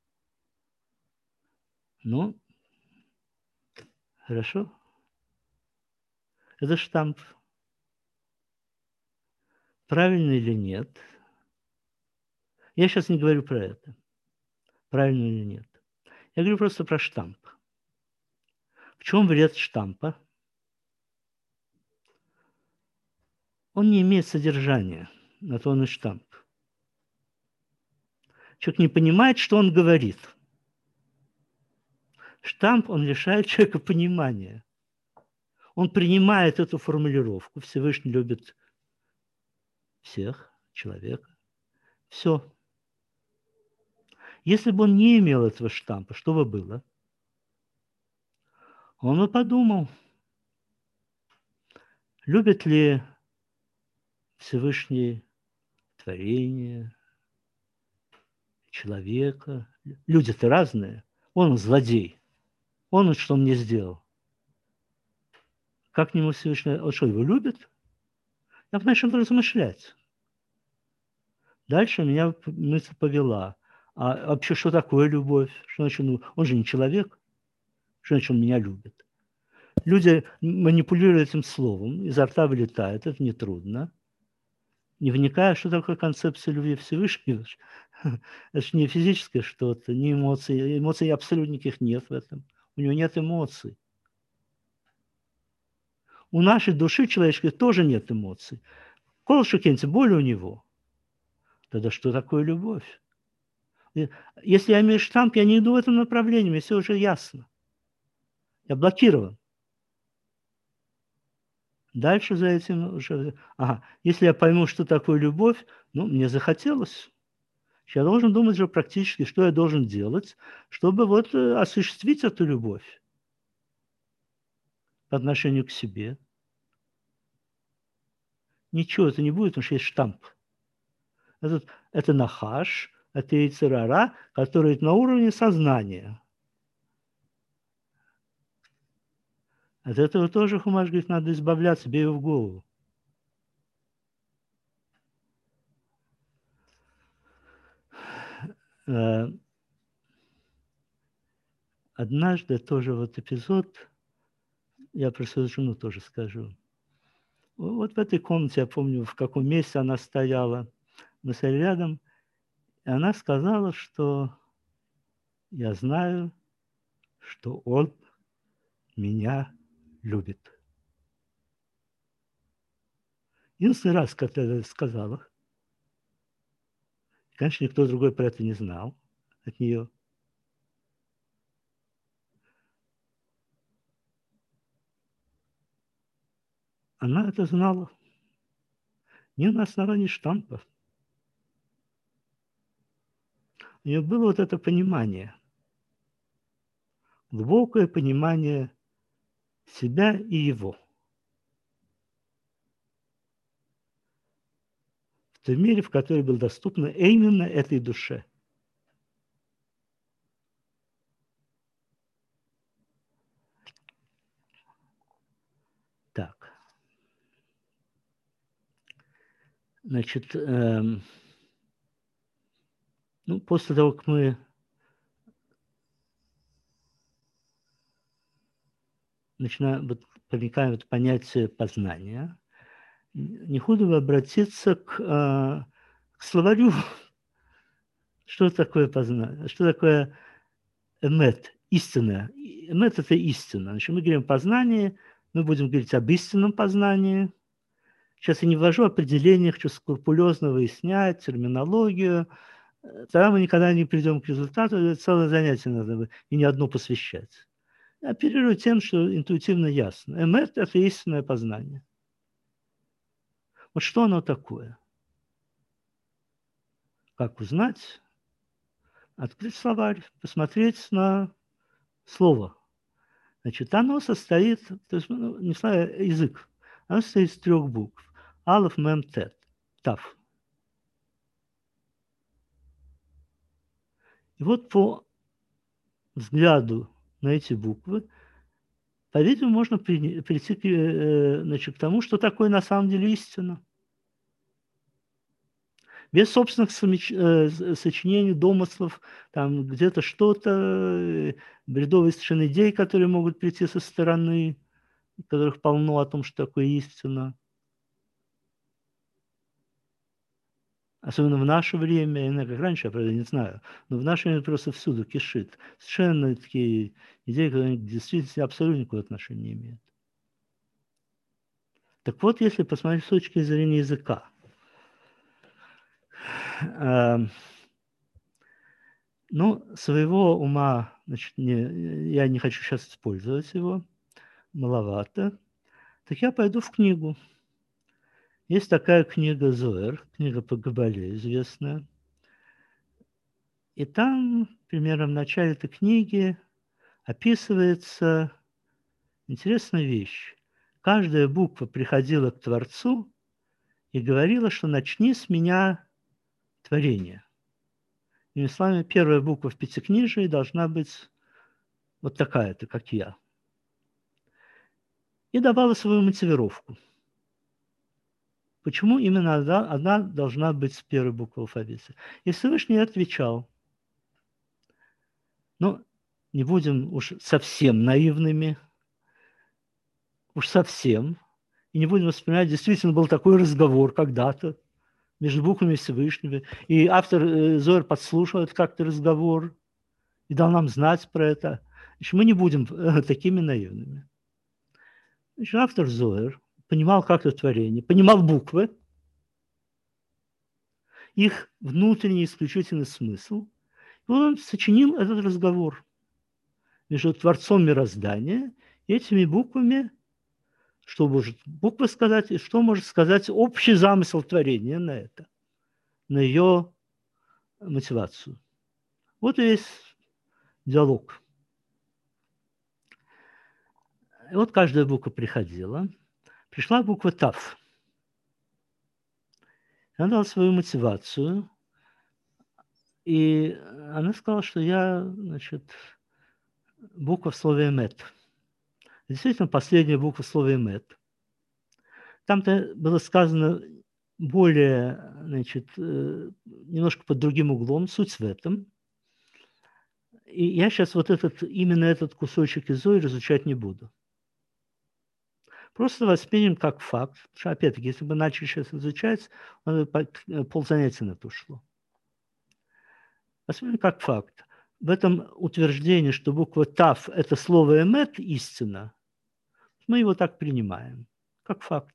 Ну, хорошо. Это штамп. Правильно или нет? Я сейчас не говорю про это. Правильно или нет. Я говорю просто про штамп. В чем вред штампа? Он не имеет содержания, на то он и штамп. Человек не понимает, что он говорит. Штамп, он лишает человека понимания. Он принимает эту формулировку. Всевышний любит всех, человека. Все. Если бы он не имел этого штампа, что бы было? Он бы подумал, любит ли Всевышний творение, человека. Люди-то разные. Он злодей. Он что мне сделал? Как к нему Всевышний... Он что, его любит? Я начал размышлять. Дальше меня мысль повела. А вообще, что такое любовь? Что значит, ну, он же не человек. Что значит, он меня любит? Люди манипулируют этим словом, изо рта вылетает, это нетрудно. Не вникая, что такое концепция любви Всевышнего. Это же не физическое что-то, не эмоции. Эмоций абсолютно никаких нет в этом. У него нет эмоций. У нашей души человеческой тоже нет эмоций. Колшукенти, боль у него. Тогда что такое любовь? Если я имею штамп, я не иду в этом направлении, мне все уже ясно. Я блокирован. Дальше за этим уже... Ага, если я пойму, что такое любовь, ну, мне захотелось. Я должен думать же практически, что я должен делать, чтобы вот осуществить эту любовь по отношению к себе. Ничего это не будет, потому что есть штамп. Это нахаш, это яйцерара, который на уровне сознания. От этого тоже Хумаш говорит, надо избавляться, бей его в голову. Однажды тоже вот эпизод, я про свою жену тоже скажу. Вот в этой комнате, я помню, в каком месте она стояла. Мы стояли рядом, и она сказала, что я знаю, что он меня любит. Единственный раз, когда я это сказала, конечно, никто другой про это не знал от нее. Она это знала не на основании штампов. У нее было вот это понимание, глубокое понимание себя и его. В той мере, в которой было доступно именно этой душе. Так. Значит, ну, после того, как мы начинаем, вот, проникаем в это понятие познания, не худо бы обратиться к словарю. Что такое познание? Что такое эмет, истина? Эмет – это истина. Значит, мы говорим о познании, мы будем говорить об истинном познании. Сейчас я не ввожу определения, хочу скрупулезно выяснять терминологию. Тогда мы никогда не придем к результату, это целое занятие надо и не одно посвящать. Я оперирую тем, что интуитивно ясно. Эмет – это истинное познание. Вот что оно такое? Как узнать? Открыть словарь, посмотреть на слово. Значит, оно состоит, то есть, ну, не знаю, язык, оно состоит из 3 букв. Алеф, Мем, Тет. Тав. И вот по взгляду на эти буквы, по-видимому, можно прийти значит, к тому, что такое на самом деле истина. Без собственных сочинений, домыслов, там где-то что-то, бредовые совершенно идеи, которые могут прийти со стороны, которых полно о том, что такое истина. Особенно в наше время, я как раньше, я, правда, не знаю, но в наше время просто всюду кишит. Совершенно такие идеи, которые к действительности абсолютно никакого отношения не имеют. Так вот, если посмотреть с точки зрения языка, ну, своего ума, значит, я не хочу сейчас использовать его, маловато, так я пойду в книгу. Есть такая книга Зоэр, книга по Кабале известная. И там, примерно в начале этой книги, описывается интересная вещь. Каждая буква приходила к Творцу и говорила, что начни с меня творение. Иными словами, первая буква в Пятикнижии должна быть вот такая-то, как я. И давала свою мотивировку. Почему именно она должна быть первой буквой алфавита? И Всевышний отвечал, ну, не будем уж совсем наивными, уж совсем, и не будем вспоминать, действительно был такой разговор когда-то между буквами Всевышнего, и автор Зоэр подслушал этот как-то разговор и дал нам знать про это. Значит, мы не будем такими наивными. Значит, автор Зоэр понимал как-то творение, понимал буквы, их внутренний исключительный смысл, и он сочинил этот разговор между Творцом мироздания и этими буквами, что может буква сказать, и что может сказать общий замысел творения на это, на ее мотивацию. Вот и весь диалог. И вот каждая буква приходила. Пришла буква Тав. Она дала свою мотивацию. И она сказала, что я, значит, буква в слове «эмет». Действительно, последняя буква в слове «эмет». Там-то было сказано более, значит, немножко под другим углом, суть в этом. И я сейчас вот именно этот кусочек из Зои изучать не буду. Просто воспримем как факт, что, опять-таки, если бы начали сейчас изучать, ползанятия на то шло. Воспримем как факт. В этом утверждении, что буква «тав» – это слово «эмет» – истина, мы его так принимаем, как факт.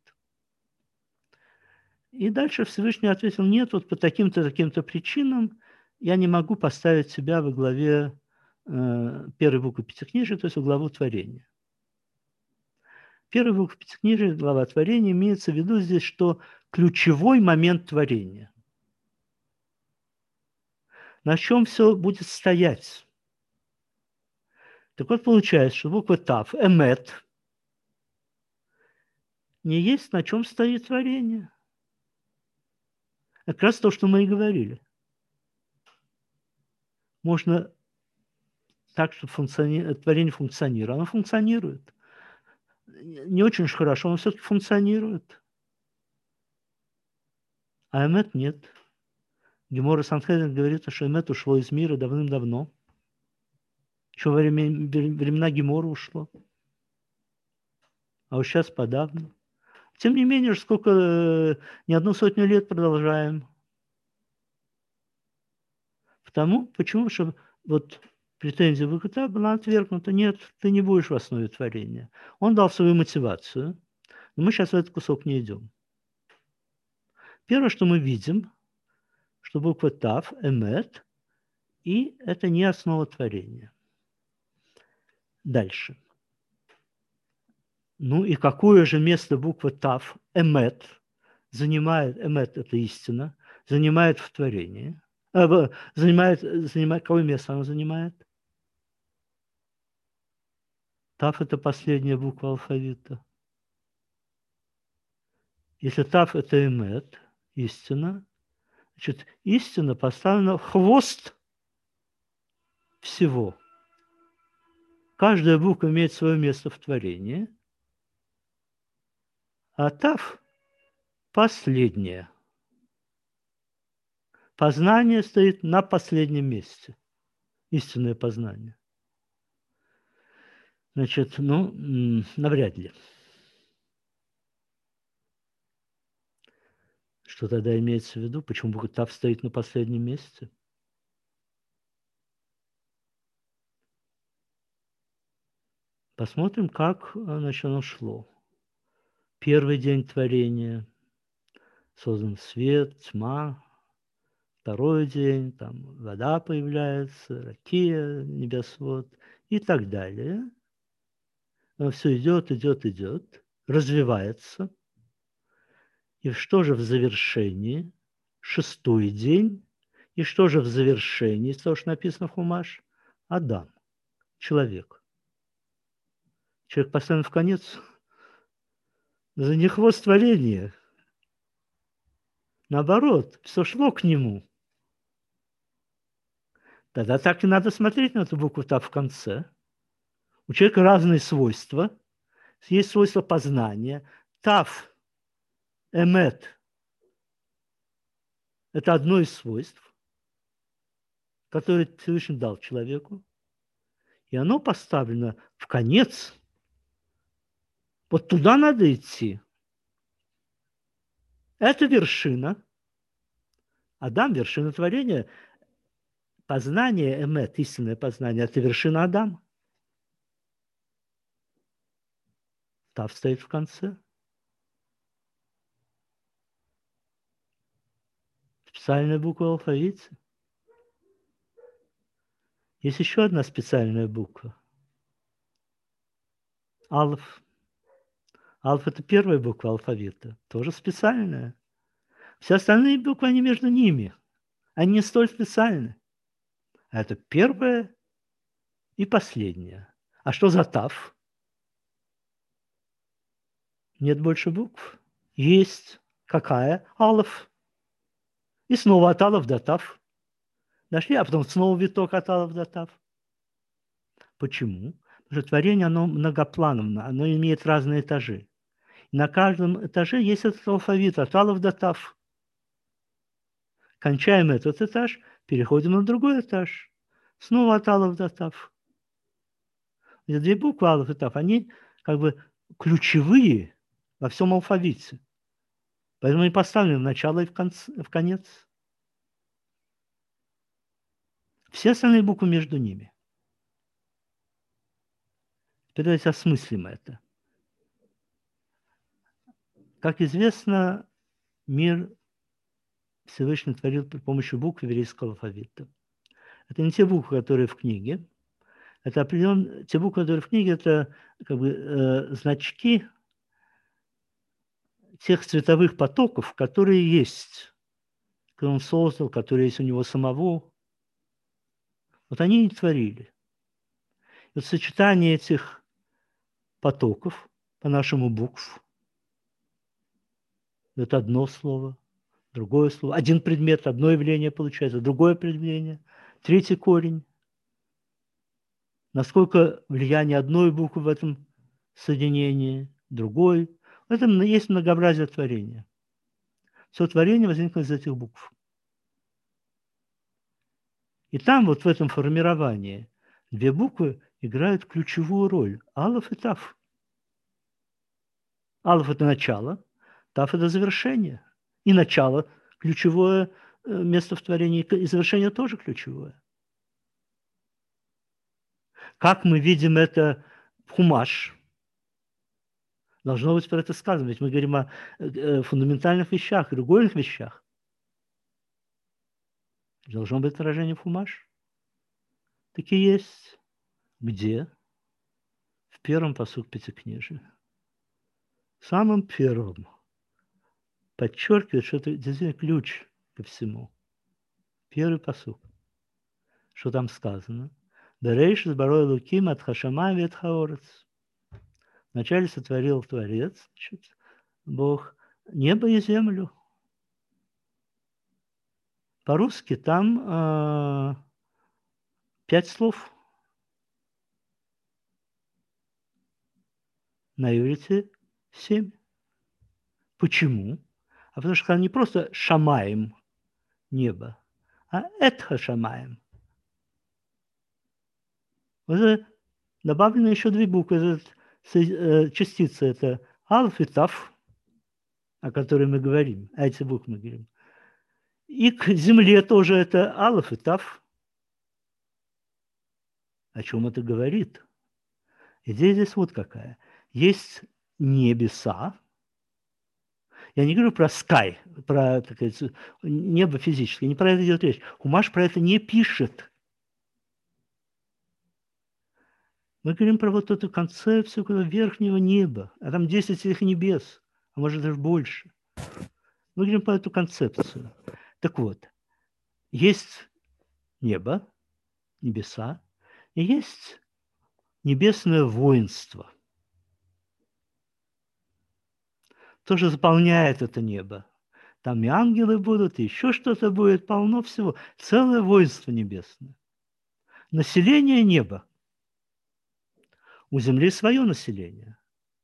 И дальше Всевышний ответил: нет, вот по таким-то, таким-то причинам я не могу поставить себя во главе первой буквы Пятикнижия, то есть во главу творения. Первая буква Пятикнижия, глава творения, имеется в виду здесь, что ключевой момент творения. На чем все будет стоять? Так вот, получается, что буква Тав, Эмет, не есть на чем стоит творение. Как раз то, что мы и говорили. Можно так, чтобы творение функционировало. Оно функционирует. Не очень уж хорошо, но все-таки функционирует. А эмет нет. Гемора Санхедрин говорит, что эмет ушло из мира давным-давно. Еще во времена Гемора ушло. А вот сейчас подавно. Тем не менее, сколько, не одну сотню лет продолжаем. Потому, почему? Чтобы вот претензия ВКТ была отвергнута. Нет, ты не будешь в основе творения. Он дал свою мотивацию. Но мы сейчас в этот кусок не идем. Первое, что мы видим, что буква Тав, эмет, и это не основа творения. Дальше. Ну и какое же место буква Тав, эмет, занимает, эмет – это истина, занимает в творении? Занимает, какое место она занимает? Тав – это последняя буква алфавита. Если Тав – это эмет, истина, значит, истина поставлена в хвост всего. Каждая буква имеет свое место в творении, а Тав – последняя. Познание стоит на последнем месте. Истинное познание. Значит, ну, навряд ли. Что тогда имеется в виду? Почему буква Тав стоит на последнем месте? Посмотрим, как значит, оно шло. Первый день творения. Создан свет, тьма. Второй день, там вода появляется, ракия, небосвод и так далее. Все идет, идет, идет, развивается. И что же в завершении? Шестой день. И что же в завершении, из того, что написано в Хумаш? Адам, человек. Человек поставлен в конец. За не хвост творения. Наоборот, все шло к нему. Тогда так и надо смотреть на эту букву «Тав» в конце. У человека разные свойства. Есть свойство познания. Тав, эмет – это одно из свойств, которое Всевышний дал человеку. И оно поставлено в конец. Вот туда надо идти. Это вершина. Адам – вершина творения. Познание, эмет, истинное познание – это вершина Адама. Тав стоит в конце. Специальная буква в алфавите. Есть еще одна специальная буква. Алф. Алф – это первая буква алфавита. Тоже специальная. Все остальные буквы, они между ними. Они не столь специальны. А это первая и последняя. А что за Тав? Нет больше букв. Есть. Какая? Алф. И снова от Алф до Тав. Нашли, а потом снова виток от Алф до Тав. Почему? Потому что творение, оно многоплановно, оно имеет разные этажи. И на каждом этаже есть этот алфавит от Алф до Тав. Кончаем этот этаж, переходим на другой этаж. Снова от Алф до Тав. Эти две буквы Алф и Тав, они как бы ключевые во всем алфавите. Поэтому они поставлены в начало и в конец. Все остальные буквы между ними. Теперь давайте осмыслим это. Как известно, мир Всевышний творил при помощи букв еврейского алфавита. Это не те буквы, которые в книге. Это определенно те буквы, которые в книге, это как бы значки тех цветовых потоков, которые есть, которые он создал, которые есть у него самого. Вот они и творили. И вот сочетание этих потоков, по-нашему букв, это одно слово, другое слово, один предмет, одно явление получается, другое предмет, третий корень. Насколько влияние одной буквы в этом соединении, другой. В этом есть многообразие творения. Все творение возникло из этих букв. И там вот в этом формировании две буквы играют ключевую роль. Алеф и Тав. Алеф – это начало, Тав – это завершение. И начало – ключевое место в творении, и завершение тоже ключевое. Как мы видим это в Хумаш? Должно быть про это сказано. Ведь мы говорим о фундаментальных вещах, треугольных вещах. Должно быть отражение в Хумаш. Так и есть. Где? В первом пасуке Пятикнижия. В самом первом. Подчеркивает, что это действительно ключ ко всему. Первый пасук. Что там сказано? Берейш с барой луким от хашама вет хаорец. Вначале сотворил Творец, значит, Бог, небо и землю. По-русски там 5 слов. На иврите 7. Почему? А потому что не просто шамаем небо, а этха шамаем. Вот добавлены еще 2 буквы. Частица это алф и тав, о которой мы говорим, а эти буквы мы говорим. И к земле тоже это алф и тав. О чем это говорит? Идея здесь вот какая. Есть небеса. Я не говорю про sky, про, так сказать, небо физическое. Не про это идет речь. Хумаш про это не пишет. Мы говорим про вот эту концепцию верхнего неба. А там 10 этих небес, а может даже больше. Мы говорим про эту концепцию. Так вот, есть небо, небеса, и есть небесное воинство. Тоже заполняет это небо. Там и ангелы будут, и еще что-то будет, полно всего. Целое воинство небесное. Население неба. У Земли свое население.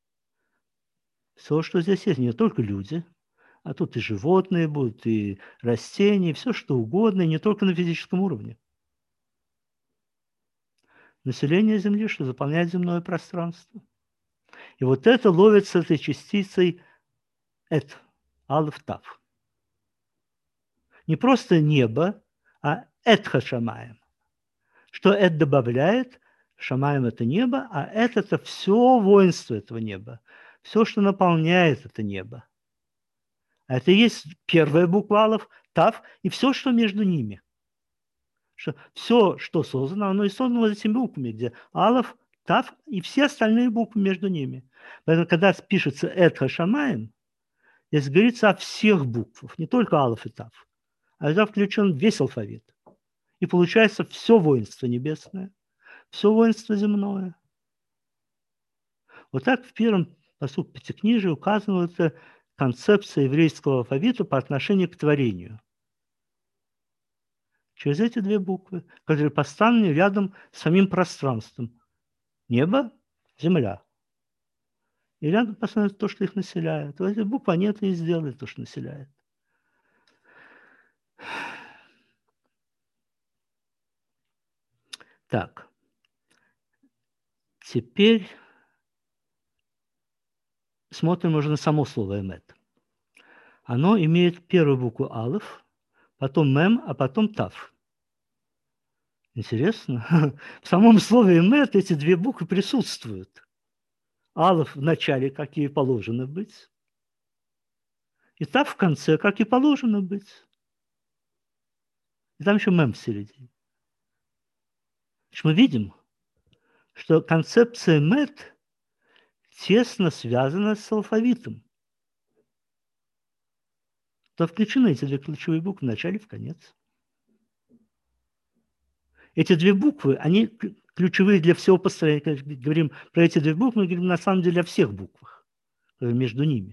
Все, что здесь есть, не только люди, а тут и животные будут, и растения, все что угодно, и не только на физическом уровне. Население Земли, что заполняет земное пространство. И вот это ловится этой частицей эт, алеф, тав. Не просто небо, а этха шамаем. Что эт добавляет? Шамаем – это небо, а это все воинство этого неба. Все, что наполняет это небо. А это и есть первая буква алеф, тав, и все, что между ними. Что все, что создано, оно и создано вот этими буквами, где алеф, тав и все остальные буквы между ними. Поэтому, когда пишется этха шамаем, здесь говорится о всех буквах, не только алеф и тав, а это включен весь алфавит. И получается все воинство небесное, все воинство земное. Вот так в первом пасуке Пятикнижия указана эта концепция еврейского алфавита по отношению к творению. Через эти 2 буквы, которые поставлены рядом с самим пространством. Небо, земля. И рядом поставлено то, что их населяет. Вот эти буквы, они это и сделали, то, что населяет. Так. Теперь смотрим уже на само слово «эмет». Оно имеет первую букву алеф, потом мем, а потом тав. Интересно. В самом слове «эмет» эти 2 буквы присутствуют. Алеф в начале, как и положено быть. И тав в конце, как и положено быть. И там еще мем в середине. Значит, мы видим, что концепция эмет тесно связана с алфавитом. То включены эти 2 ключевые буквы в начале и в конец. Эти 2 буквы, они ключевые для всего построения. Когда говорим про эти 2 буквы, мы говорим на самом деле о всех буквах между ними.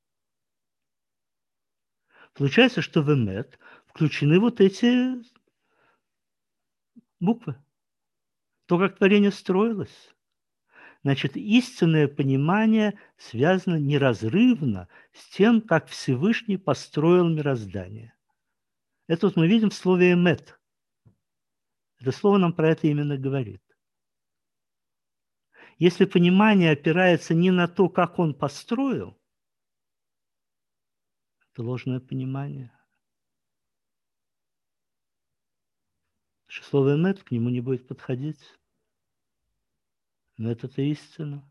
Получается, что в эмет включены вот эти буквы. То, как творение строилось. Значит, истинное понимание связано неразрывно с тем, как Всевышний построил мироздание. Это вот мы видим в слове «эмет». Это слово нам про это именно говорит. Если понимание опирается не на то, как он построил, это ложное понимание. Что слово «эмет» к нему не будет подходить. Но это истина.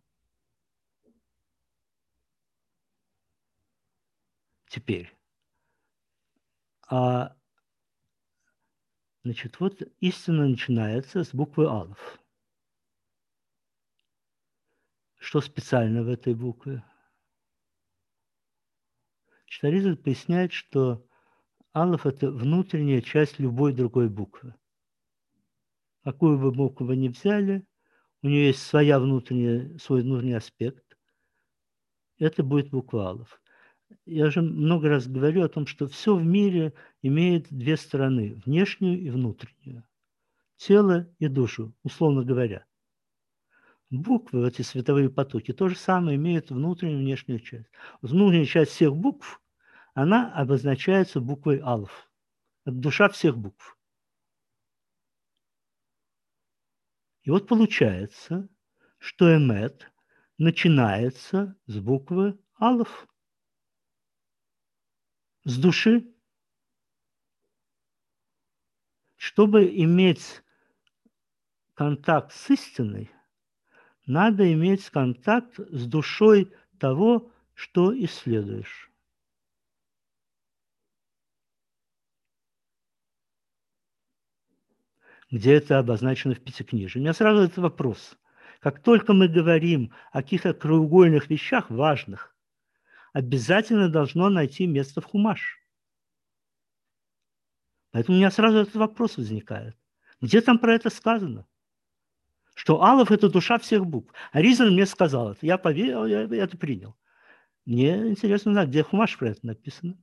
Теперь. Значит, вот истина начинается с буквы «алеф». Что специально в этой букве? Аристотель поясняет, что алеф – это внутренняя часть любой другой буквы. Какую бы букву вы ни взяли, у нее есть свой внутренний аспект. Это будет буква алеф. Я уже много раз говорю о том, что все в мире имеет две стороны – внешнюю и внутреннюю. Тело и душу, условно говоря. Буквы, эти световые потоки, то же самое имеют внутреннюю и внешнюю часть. Внутренняя часть всех букв, она обозначается буквой алеф. Это душа всех букв. И вот получается, что эмет начинается с буквы алеф, с души. Чтобы иметь контакт с истиной, надо иметь контакт с душой того, что исследуешь. Где это обозначено в Пятикнижии. У меня сразу этот вопрос. Как только мы говорим о каких-то краеугольных вещах важных, обязательно должно найти место в Хумаш. Поэтому у меня сразу этот вопрос возникает. Где там про это сказано? Что алеф – это душа всех букв. А Ризен мне сказал это. Я поверил, я это принял. Мне интересно знать, где в Хумаш про это написано.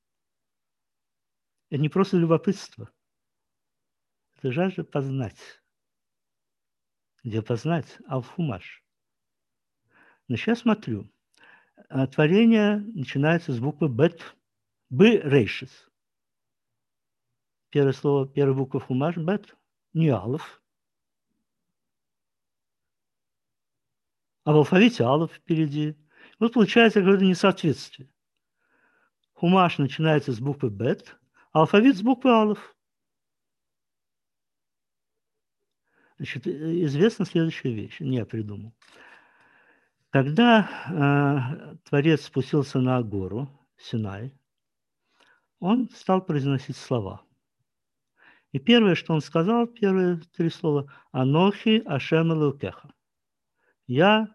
Это не просто любопытство. Это жажда познать. Где познать? А в Хумаш. Но сейчас смотрю. Творение начинается с буквы бет. Бы рейшис. Первое слово, первая буква в Хумаш – бет. Не алеф. А в алфавите алеф впереди. Вот получается какое-то несоответствие. Хумаш начинается с буквы бет, а алфавит с буквы алеф. Значит, известна следующая вещь, не я придумал. Когда Творец спустился на гору Синай, он стал произносить слова. И первое, что он сказал, первые три слова, «Анохи Ашем Элокеха». «Я,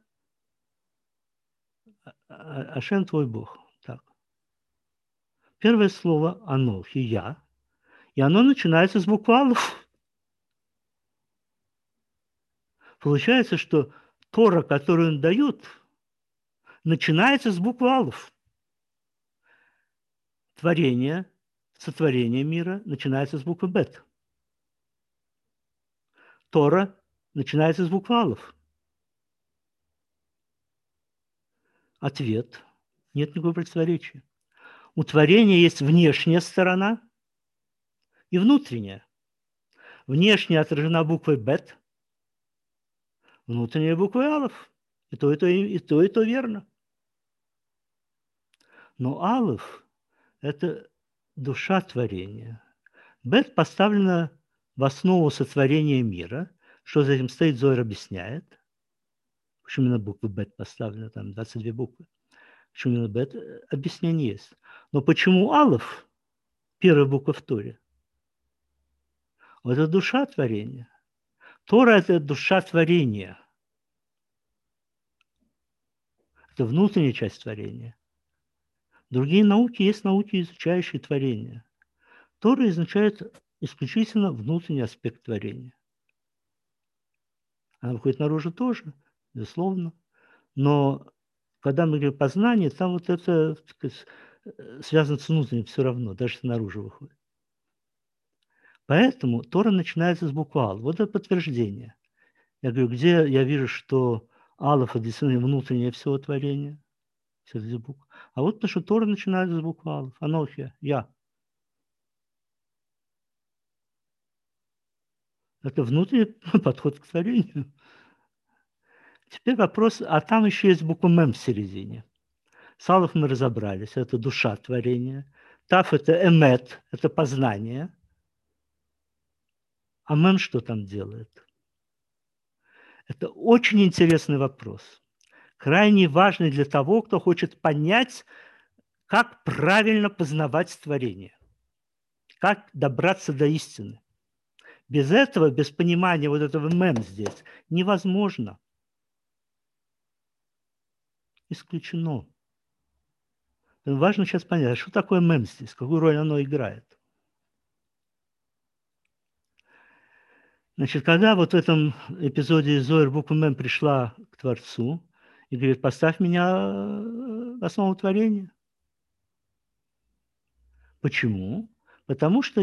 Ашем твой Бог». Так. Первое слово «Анохи», «Я», и оно начинается с буквы алеф. Получается, что Тора, которую он дает, начинается с буквы алеф. Творение, сотворение мира начинается с буквы бет. Тора начинается с буквы алеф. Ответ. Нет никакого противоречия. У творения есть внешняя сторона и внутренняя. Внешняя отражена буквой бет, внутренняя буквой алеф. И то, и то верно. Но алеф – это душа творения. Бет поставлена в основу сотворения мира. Что за этим стоит, Зоэр объясняет. Почему именно буквы бет поставлены, там 22 буквы. Почему именно бет, объяснение есть. Но почему алеф, первая буква в Торе? Вот это душа творения. Тора – это душа творения. Это внутренняя часть творения. Другие науки есть науки, изучающие творение. Тора изучает исключительно внутренний аспект творения. Она выходит наружу тоже, безусловно. Но когда мы говорим познание, там вот это, так сказать, связано с внутренним все равно, даже если наружу выходит. Поэтому Тора начинается с буквы алеф. Вот это подтверждение. Я говорю, где я вижу, что Алеф – это действительно внутреннее всего творения, все эти буквы. А вот наша Тора начинается с буквы Алеф. Анохи, я. Это внутренний подход к творению. Теперь вопрос, а там еще есть буква Мем в середине. С Алеф мы разобрались, это душа творения. Тав – это эмет, это познание. А Мем что там делает? Это очень интересный вопрос. Крайне важный для того, кто хочет понять, как правильно познавать творение. Как добраться до истины. Без этого, без понимания вот этого Мем здесь, невозможно. Исключено. Важно сейчас понять, что такое Мем здесь, какую роль оно играет. Значит, когда вот в этом эпизоде Зоэр буква Мем пришла к Творцу и говорит, поставь меня в основу творения. Почему? Потому что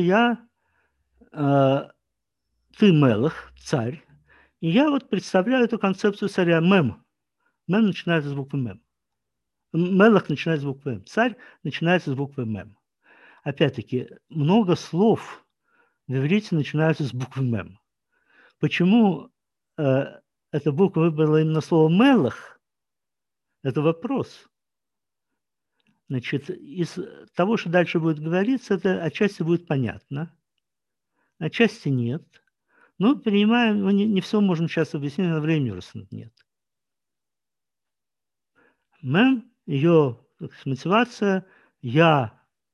ты Мелах, царь, и я вот представляю эту концепцию царя Мем. Мем начинается с буквы Мем. Мелах начинается с буквы М. Царь начинается с буквы Мем. Опять-таки, много слов в иврите начинаются с буквы Мем. Почему эта буква выбрала именно слово Мелах? Это вопрос. Значит, из того, что дальше будет говориться, это отчасти будет понятно, отчасти нет. Но принимаем, не все можем сейчас объяснить, на время просто нет. Мем, ее мотивация, я,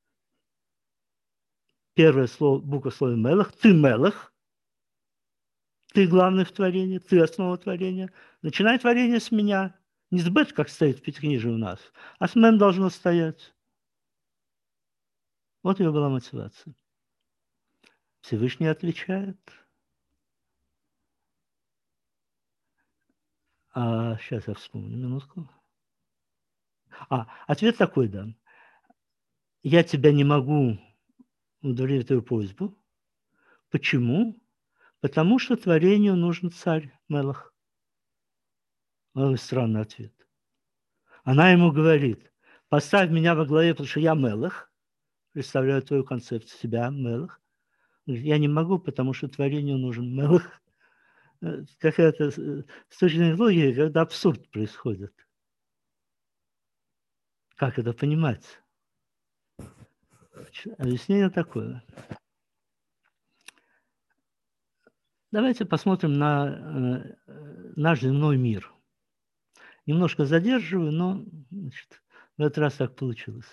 первое слово, буква слова Мелах, ты Мелах, ты главный в творении, ты основа творения. Начинай творение с меня. Не с бет, как стоит в Пятикнижии у нас, а с Мем должно стоять. Вот ее была мотивация. Всевышний отвечает. Сейчас я вспомню, минутку. Ответ такой, да. Я тебя не могу удовлетворить твою просьбу. Почему? Потому что творению нужен царь Мелах. Странный ответ. Она ему говорит, поставь меня во главе, потому что я Мелах, представляю твою концепцию себя, Мелах. Я не могу, потому что творению нужен Мелах. Какая-то с точки зрения логики, когда абсурд происходит. Как это понимать? Объяснение такое. Давайте посмотрим на наш земной мир. Немножко задерживаю, но значит, в этот раз так получилось.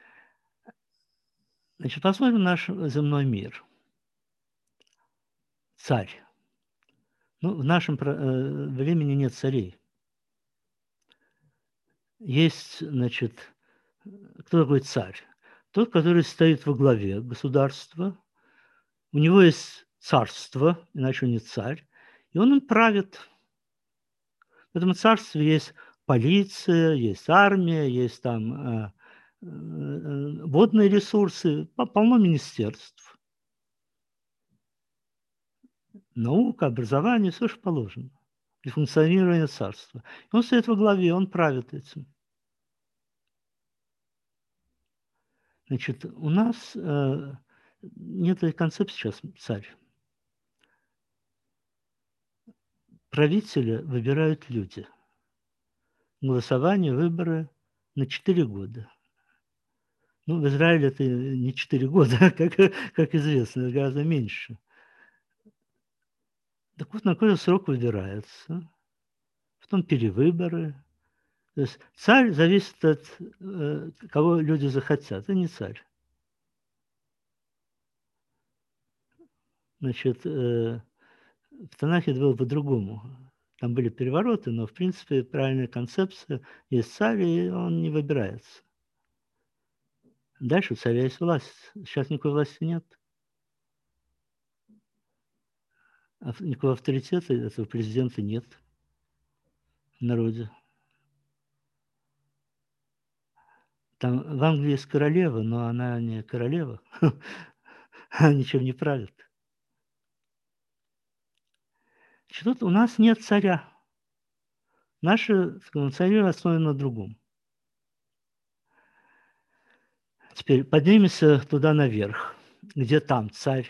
Значит, посмотрим наш земной мир. Царь. В нашем времени нет царей. Есть, значит, кто такой царь? Тот, который стоит во главе государства. У него есть царство, иначе он не царь, и он им правит. В этом царстве есть полиция, есть армия, есть там водные ресурсы, полно министерств. Наука, образование, все, что положено для функционирования царства. И он стоит во главе, он правит этим. Значит, у нас нет этой концепции сейчас царь. Правителя выбирают люди. Голосование, выборы на 4 года. В Израиле это не 4 года, как известно, это гораздо меньше. Так вот, на какой срок выбирается, потом перевыборы. То есть царь зависит от кого люди захотят, это не царь. Значит, в Танахе это было по-другому. Там были перевороты, но в принципе правильная концепция. Есть царь, и он не выбирается. Дальше у царя есть власть. Сейчас никакой власти нет. Никакого авторитета этого президента нет в народе. Там в Англии есть королева, но она не королева. Она ничем не правит. Значит, у нас нет царя. Наше функционирование основано на другом. Теперь поднимемся туда наверх, где там царь.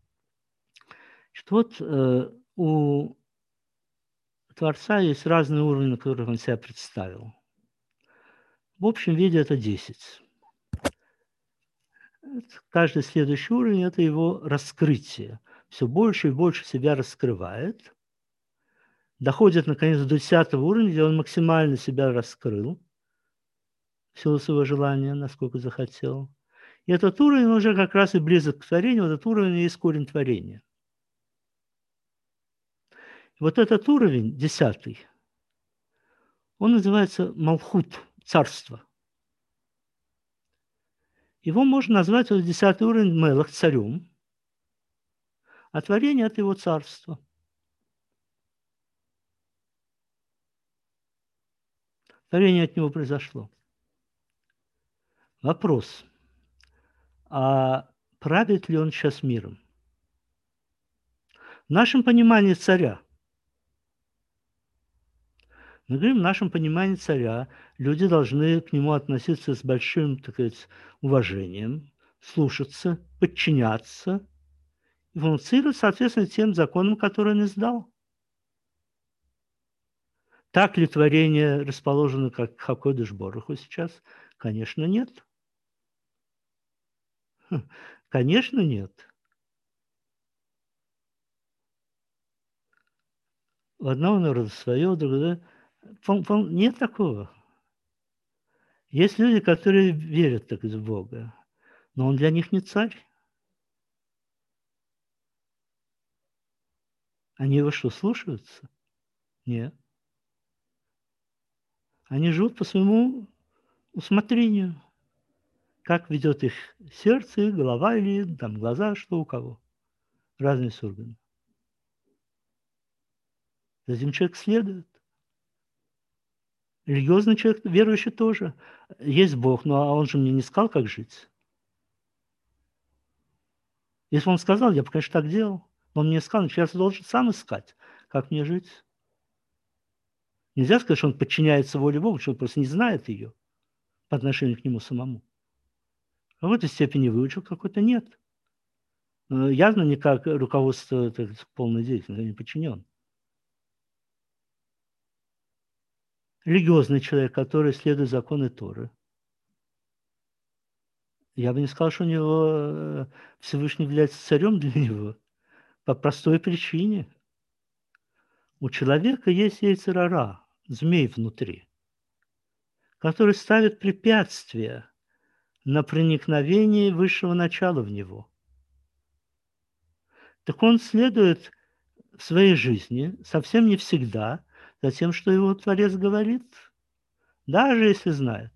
Вот у Творца есть разные уровни, на которых он себя представил. В общем виде это 10. Каждый следующий уровень – это его раскрытие. Все больше и больше себя раскрывает. Доходит, наконец, до 10-го уровня, где он максимально себя раскрыл в силу своего желания, насколько захотел. И этот уровень уже как раз и близок к творению, этот уровень и есть корень творения. Вот этот уровень, 10-й, он называется Малхут, царство. Его можно назвать, вот 10-й уровень, Мелах, царем, а творение – это его царство. Творение от него произошло. Вопрос, а правит ли он сейчас миром? В нашем понимании царя, мы говорим, в нашем понимании царя люди должны к нему относиться с большим, так сказать, уважением, слушаться, подчиняться и функционировать, соответственно, тем законам, которые он издал. Так ли творение расположено, как Хакодыш Боруху сейчас? Конечно, нет. Конечно, нет. У одного народа свое, у другого... Нет такого. Есть люди, которые верят так в Бога, но он для них не царь. Они его что, слушаются? Нет. Они живут по своему усмотрению. Как ведет их сердце, их голова или там глаза, что у кого. Разные органы. За этим человек следует. Религиозный человек, верующий тоже. Есть Бог, но он же мне не сказал, как жить. Если бы он сказал, я бы, конечно, так делал. Но он мне сказал, значит, я должен сам искать, как мне жить. Нельзя сказать, что он подчиняется воле Бога, что он просто не знает ее по отношению к нему самому. В какой-то степени выучил, какой-то нет. Явно не как руководство полной деятельности, не подчинен. Религиозный человек, который следует законы Торы. Я бы не сказал, что у него Всевышний является царем для него. По простой причине. У человека есть йецер ара, змей внутри, который ставит препятствия на проникновение высшего начала в него. Так он следует в своей жизни совсем не всегда за тем, что его Творец говорит, даже если знает.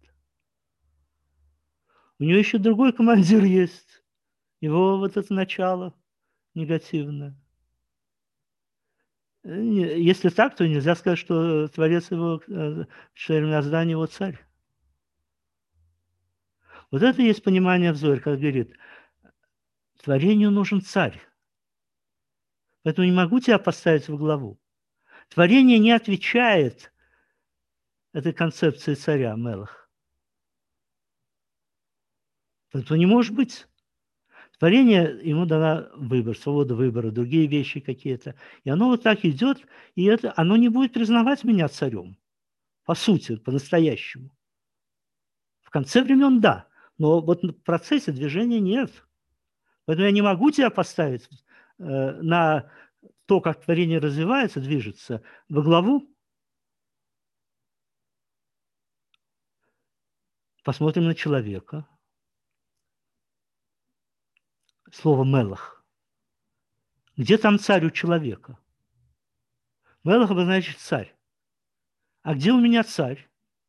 У него еще другой командир есть, его вот это начало негативное. Если так, то нельзя сказать, что Творец его, мироздания его царь. Вот это и есть понимание в Зоре, как говорит, творению нужен царь. Поэтому не могу тебя поставить во главу. Творение не отвечает этой концепции царя Мелах. Поэтому не может быть. Творение, ему дана выбор, свобода выбора, другие вещи какие-то. И оно вот так идет, и это, оно не будет признавать меня царем. По сути, по-настоящему. В конце времен – да. Но вот в процессе движения нет. Поэтому я не могу тебя поставить на то, как творение развивается, движется, во главу. Посмотрим на человека. Слово «мелах». Где там царь у человека? Мелах обозначает царь. А где у меня царь?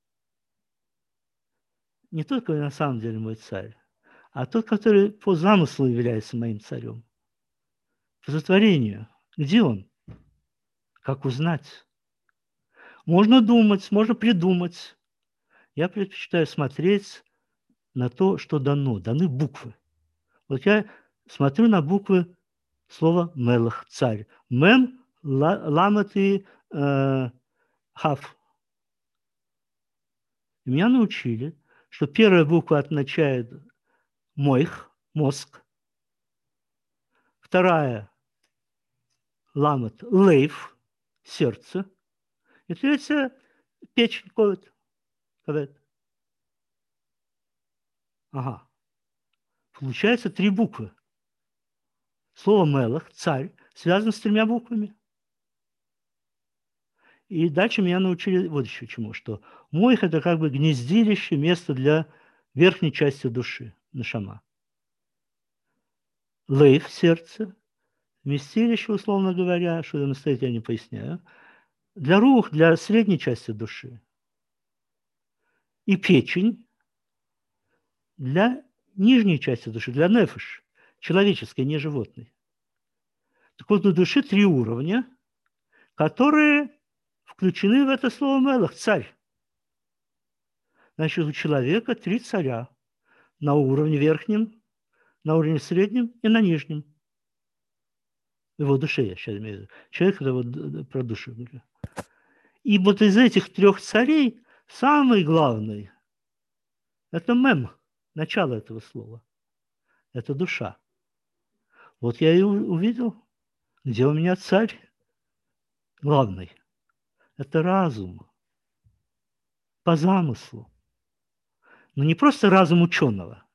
Не тот, который на самом деле мой царь, а тот, который по замыслу является моим царем. По сотворению. Где он? Как узнать? Можно думать, можно придумать. Я предпочитаю смотреть на то, что дано. Даны буквы. Вот я смотрю на буквы слова «мелах», «царь». Мем, ламат и хав. И меня научили, что первая буква означает мойх, мозг, вторая ламет, лейв, сердце, и третья печень, ковид. Ага. Получается 3 буквы. Слово мелах, царь, связано с 3 буквами. И дальше меня научили вот еще чему, что мойх – это как бы гнездилище, место для верхней части души, нашама. Лейв – сердце, вместилище, условно говоря, что там стоит, я не поясняю, для рух, для средней части души. И печень для нижней части души, для нефиш, человеческой, не животной. Так вот, у души 3 уровня, которые включены в это слово мелах, царь. Значит, у человека 3 царя на уровне верхнем, на уровне среднем и на нижнем. Его душе, я сейчас имею в виду. Человек – это вот про душу говорю. И вот из этих 3 царей самый главный – это мем, начало этого слова. Это душа. Вот я и увидел, где у меня царь главный. Это разум. По замыслу. Но не просто разум ученого,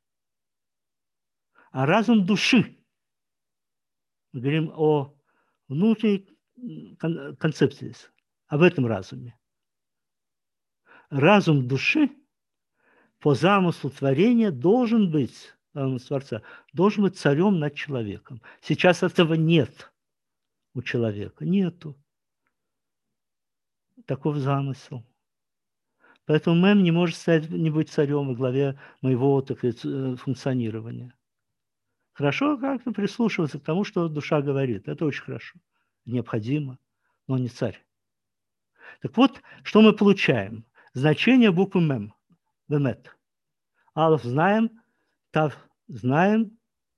а разум души. Мы говорим о внутренней концепции, об этом разуме. Разум души по замыслу творения должен быть, Творца, должен быть царем над человеком. Сейчас этого нет у человека. Нету такого замысла. Поэтому мем не может не быть царем во главе моего, так сказать, функционирования. Хорошо как-то прислушиваться к тому, что душа говорит. Это очень хорошо. Необходимо, но не царь. Так вот, что мы получаем? Значение буквы мем. Бемет. Алф знаем, тав знаем,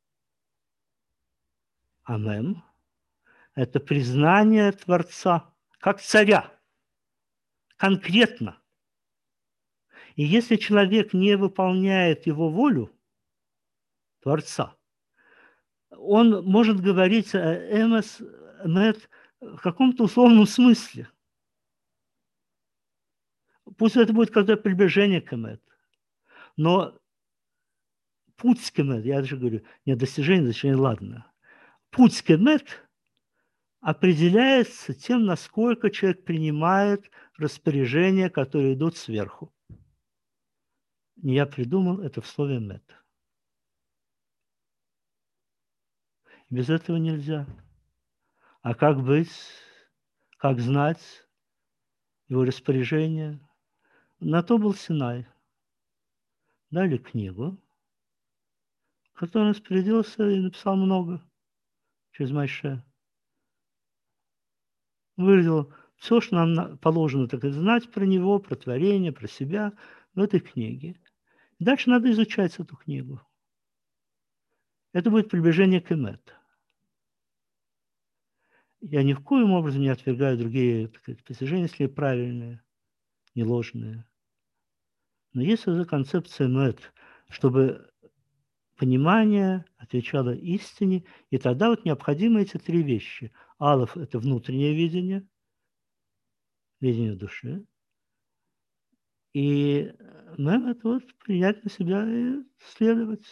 а мем – это признание Творца как царя. Конкретно. И если человек не выполняет его волю, Творца, он может говорить эмес, мет в каком-то условном смысле. Пусть это будет какое-то приближение к эмет. Но путь к эмет, я же говорю, не достижение, ладно. Путь к эмет определяется тем, насколько человек принимает распоряжения, которые идут сверху. Не я придумал, это в слове эмет. Без этого нельзя. А как быть? Как знать его распоряжение? На то был Синай. Дали книгу, который распорядился и написал много через Моше. Выразил все, что нам положено так знать про него, про творение, про себя в этой книге. Дальше надо изучать эту книгу. Это будет приближение к эмет. Я ни в коем образом не отвергаю другие, так сказать, постижения, если правильные, не ложные. Но есть эта концепция эмет, чтобы понимание отвечало истине, и тогда вот необходимы эти 3 вещи. Алеф – это внутреннее видение, видение души. И мем – это вот принять на себя и следовать.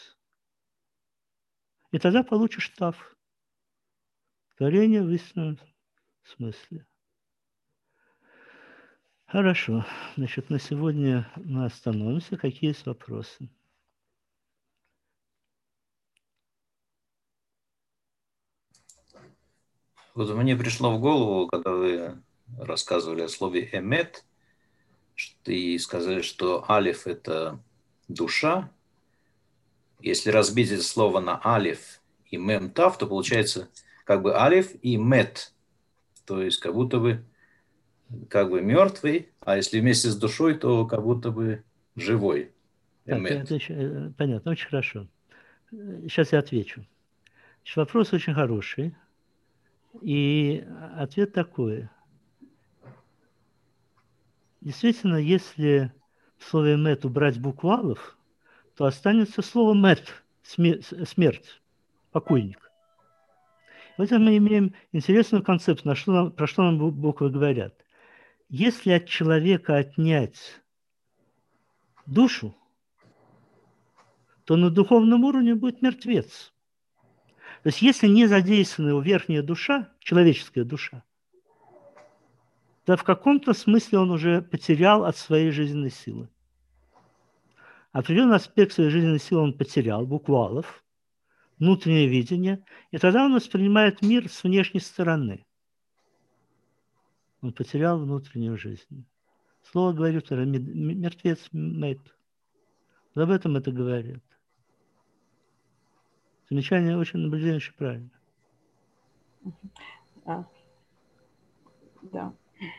И тогда получишь тав. Творение в истинном смысле. Хорошо. Значит, на сегодня мы остановимся. Какие есть вопросы? Вот мне пришло в голову, когда вы рассказывали о слове «эмет», и сказали, что алиф – это душа. Если разбить это слово на алиф и мем тав, то получается как бы алиф и мет. То есть как будто бы мертвый, а если вместе с душой, то как будто бы живой. Так, Эмет. это понятно, очень хорошо. Сейчас я отвечу. Вопрос очень хороший. И ответ такой. Действительно, если в слове «мет» убрать букву «алов», то останется слово «мет» – смерть, покойник. В этом мы имеем интересную концепцию, про что нам буквы говорят. Если от человека отнять душу, то на духовном уровне будет мертвец. То есть если не задействована его верхняя душа, человеческая душа, то в каком-то смысле он уже потерял от своей жизненной силы. Определенный аспект своей жизненной силы он потерял, буквалов, внутреннее видение, и тогда он воспринимает мир с внешней стороны. Он потерял внутреннюю жизнь. Слово говорит, мертвец мейт. Об этом это говорит. Замечание очень наблюдение очень правильно. Да.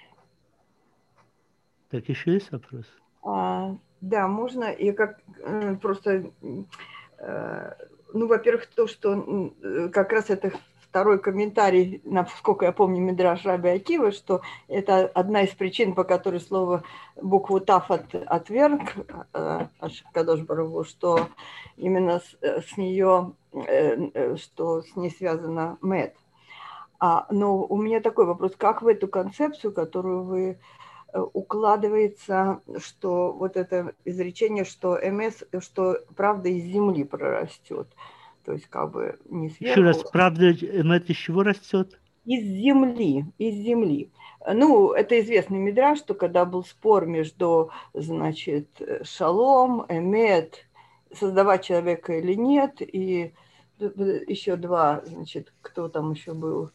Так, еще есть вопрос? Да, можно. Я как просто, ну, во-первых, то, что как раз это второй комментарий, насколько я помню, Мидраш Раби Акивы, что это одна из причин, по которой слово букву Тав отверг Кадош Барух, что именно с нее, что с ней связано Мед. Но у меня такой вопрос, как в эту концепцию, которую вы укладывается, что вот это изречение, что МС, что правда из земли прорастет. То есть как бы не сверху. Еще раз, правда МС из чего растет? Из земли, из земли. Ну, это известный мидраш, что когда был спор между, значит, шалом, эмет, создавать человека или нет, и еще два, значит, кто там еще был,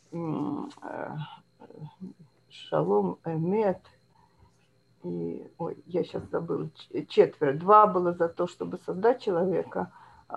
шалом, эмет, и, ой, я сейчас забыла, четверо. Два было за то, чтобы создать человека,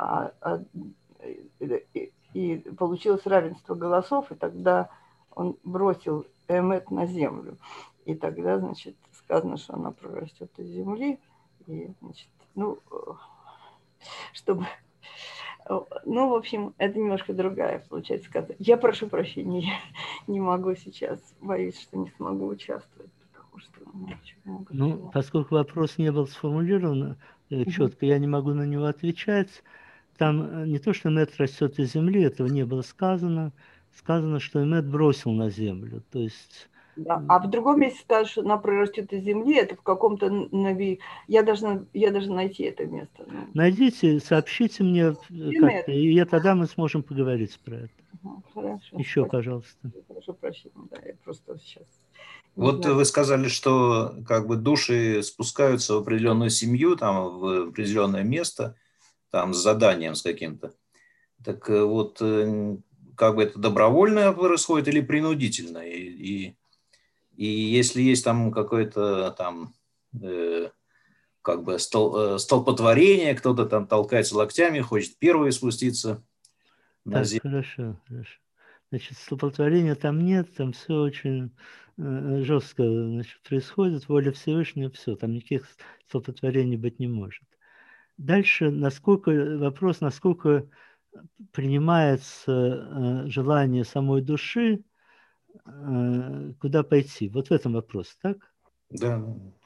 и получилось равенство голосов, и тогда он бросил эмет на землю. И тогда, значит, сказано, что она прорастет из земли, и, значит, ну, чтобы... Ну, в общем, это немножко другая, получается, сказать. Я прошу прощения, я не могу сейчас, боюсь, что не смогу участвовать. Ну, поскольку вопрос не был сформулирован четко, я не могу на него отвечать. Там не то, что Эмет растет из земли, этого не было сказано. Сказано, что Эмет бросил на землю. То есть... Да. А в другом месте скажут, что она прорастет из земли, это в каком-то нави. Я должна найти это место. Найдите, сообщите мне, как-то, и тогда мы сможем поговорить про это. Хорошо. Еще, пожалуйста. Прошу прощения, да, я просто сейчас... Вот вы сказали, что как бы души спускаются в определенную семью, там, в определенное место, там, с заданием с каким-то. Так вот, как бы это добровольно происходит или принудительно? И если есть там какое-то там как бы столпотворение, кто-то там толкается локтями, хочет первый спуститься на землю. Хорошо, хорошо. Значит, столпотворения там нет, там все очень жестко, значит, происходит, воля Всевышнего, все, там никаких столпотворений быть не может. Дальше, вопрос, насколько принимается желание самой души, куда пойти. Вот в этом вопрос, так? Да.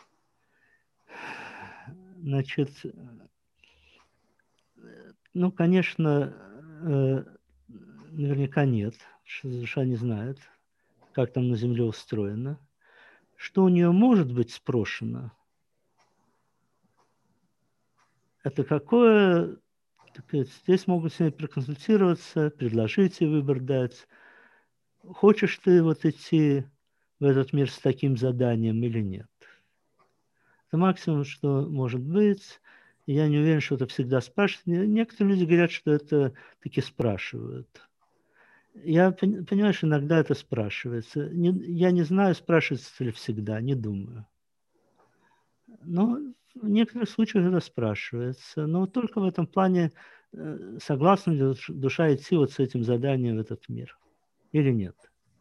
Значит, ну, конечно, наверняка нет, что душа не знает, как там на Земле устроено. Что у нее может быть спрошено? Это какое... Здесь могут с ней проконсультироваться, предложить ей выбор дать. Хочешь ты вот идти в этот мир с таким заданием или нет? Это максимум, что может быть. Я не уверен, что это всегда спрашивают. Некоторые люди говорят, что это таки спрашивают. Я понимаю, что иногда это спрашивается. Я не знаю, спрашивается ли всегда, не думаю. Но в некоторых случаях это спрашивается. Но только в этом плане согласна ли душа идти вот с этим заданием в этот мир или нет.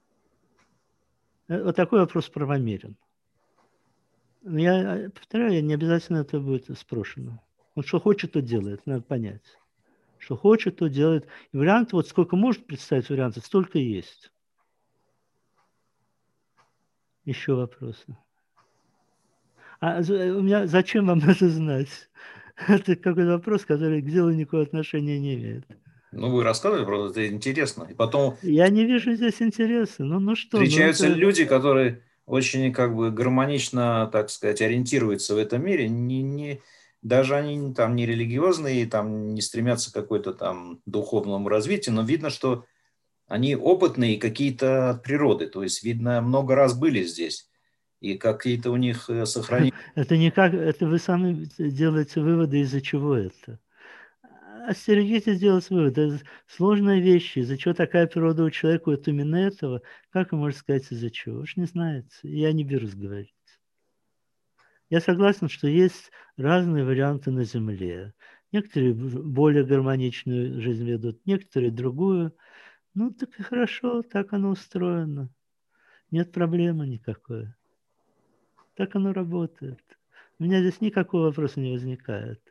Вот такой вопрос правомерен. Но я повторяю, не обязательно это будет спрошено. Он что хочет, то делает, надо понять. Что хочет, то делает. И варианты, вот сколько может представить вариантов, столько и есть. Еще вопросы? У меня зачем вам это знать? Это какой-то вопрос, который к делу никакого отношения не имеет. Ну, вы рассказывали, просто это интересно. И потом Я не вижу здесь интереса. Ну что, ну встречаются это... люди, которые очень как бы гармонично, так сказать, ориентируются в этом мире. Даже они там не религиозные, там не стремятся к какой-то там духовному развитию, но видно, что они опытные какие-то от природы. То есть, видно, много раз были здесь. И какие-то у них сохранились. Это никак, это вы сами делаете выводы, из-за чего это. Остерегитесь делать выводы. Это сложные вещи. Из-за чего такая природа у человека, вот именно этого, как вы можете сказать, из-за чего? Вы же не знаете. Я не берусь говорить. Я согласен, что есть разные варианты на Земле. Некоторые более гармоничную жизнь ведут, некоторые другую. Ну, так и хорошо, так оно устроено. Нет проблемы никакой. Так оно работает. У меня здесь никакого вопроса не возникает.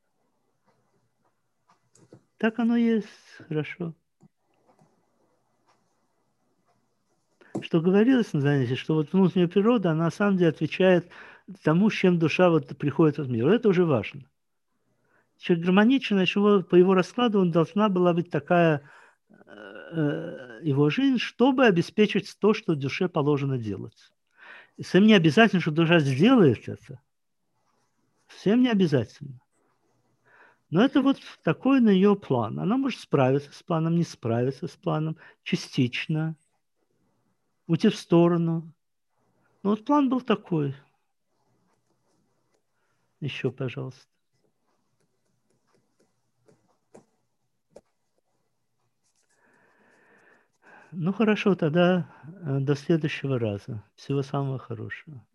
Так оно есть, хорошо. Что говорилось на занятии, что вот внутренняя природа, она на самом деле отвечает тому, с чем душа вот приходит в мир. Это уже важно. Человек гармоничный, чего по его раскладу он должна была быть такая его жизнь, чтобы обеспечить то, что душе положено делать. И совсем не обязательно, что душа сделает это. Совсем не обязательно. Но это вот такой на ее план. Она может справиться с планом, не справиться с планом, частично, уйти в сторону. Но вот план был такой. Еще, пожалуйста. Ну хорошо, тогда до следующего раза. Всего самого хорошего.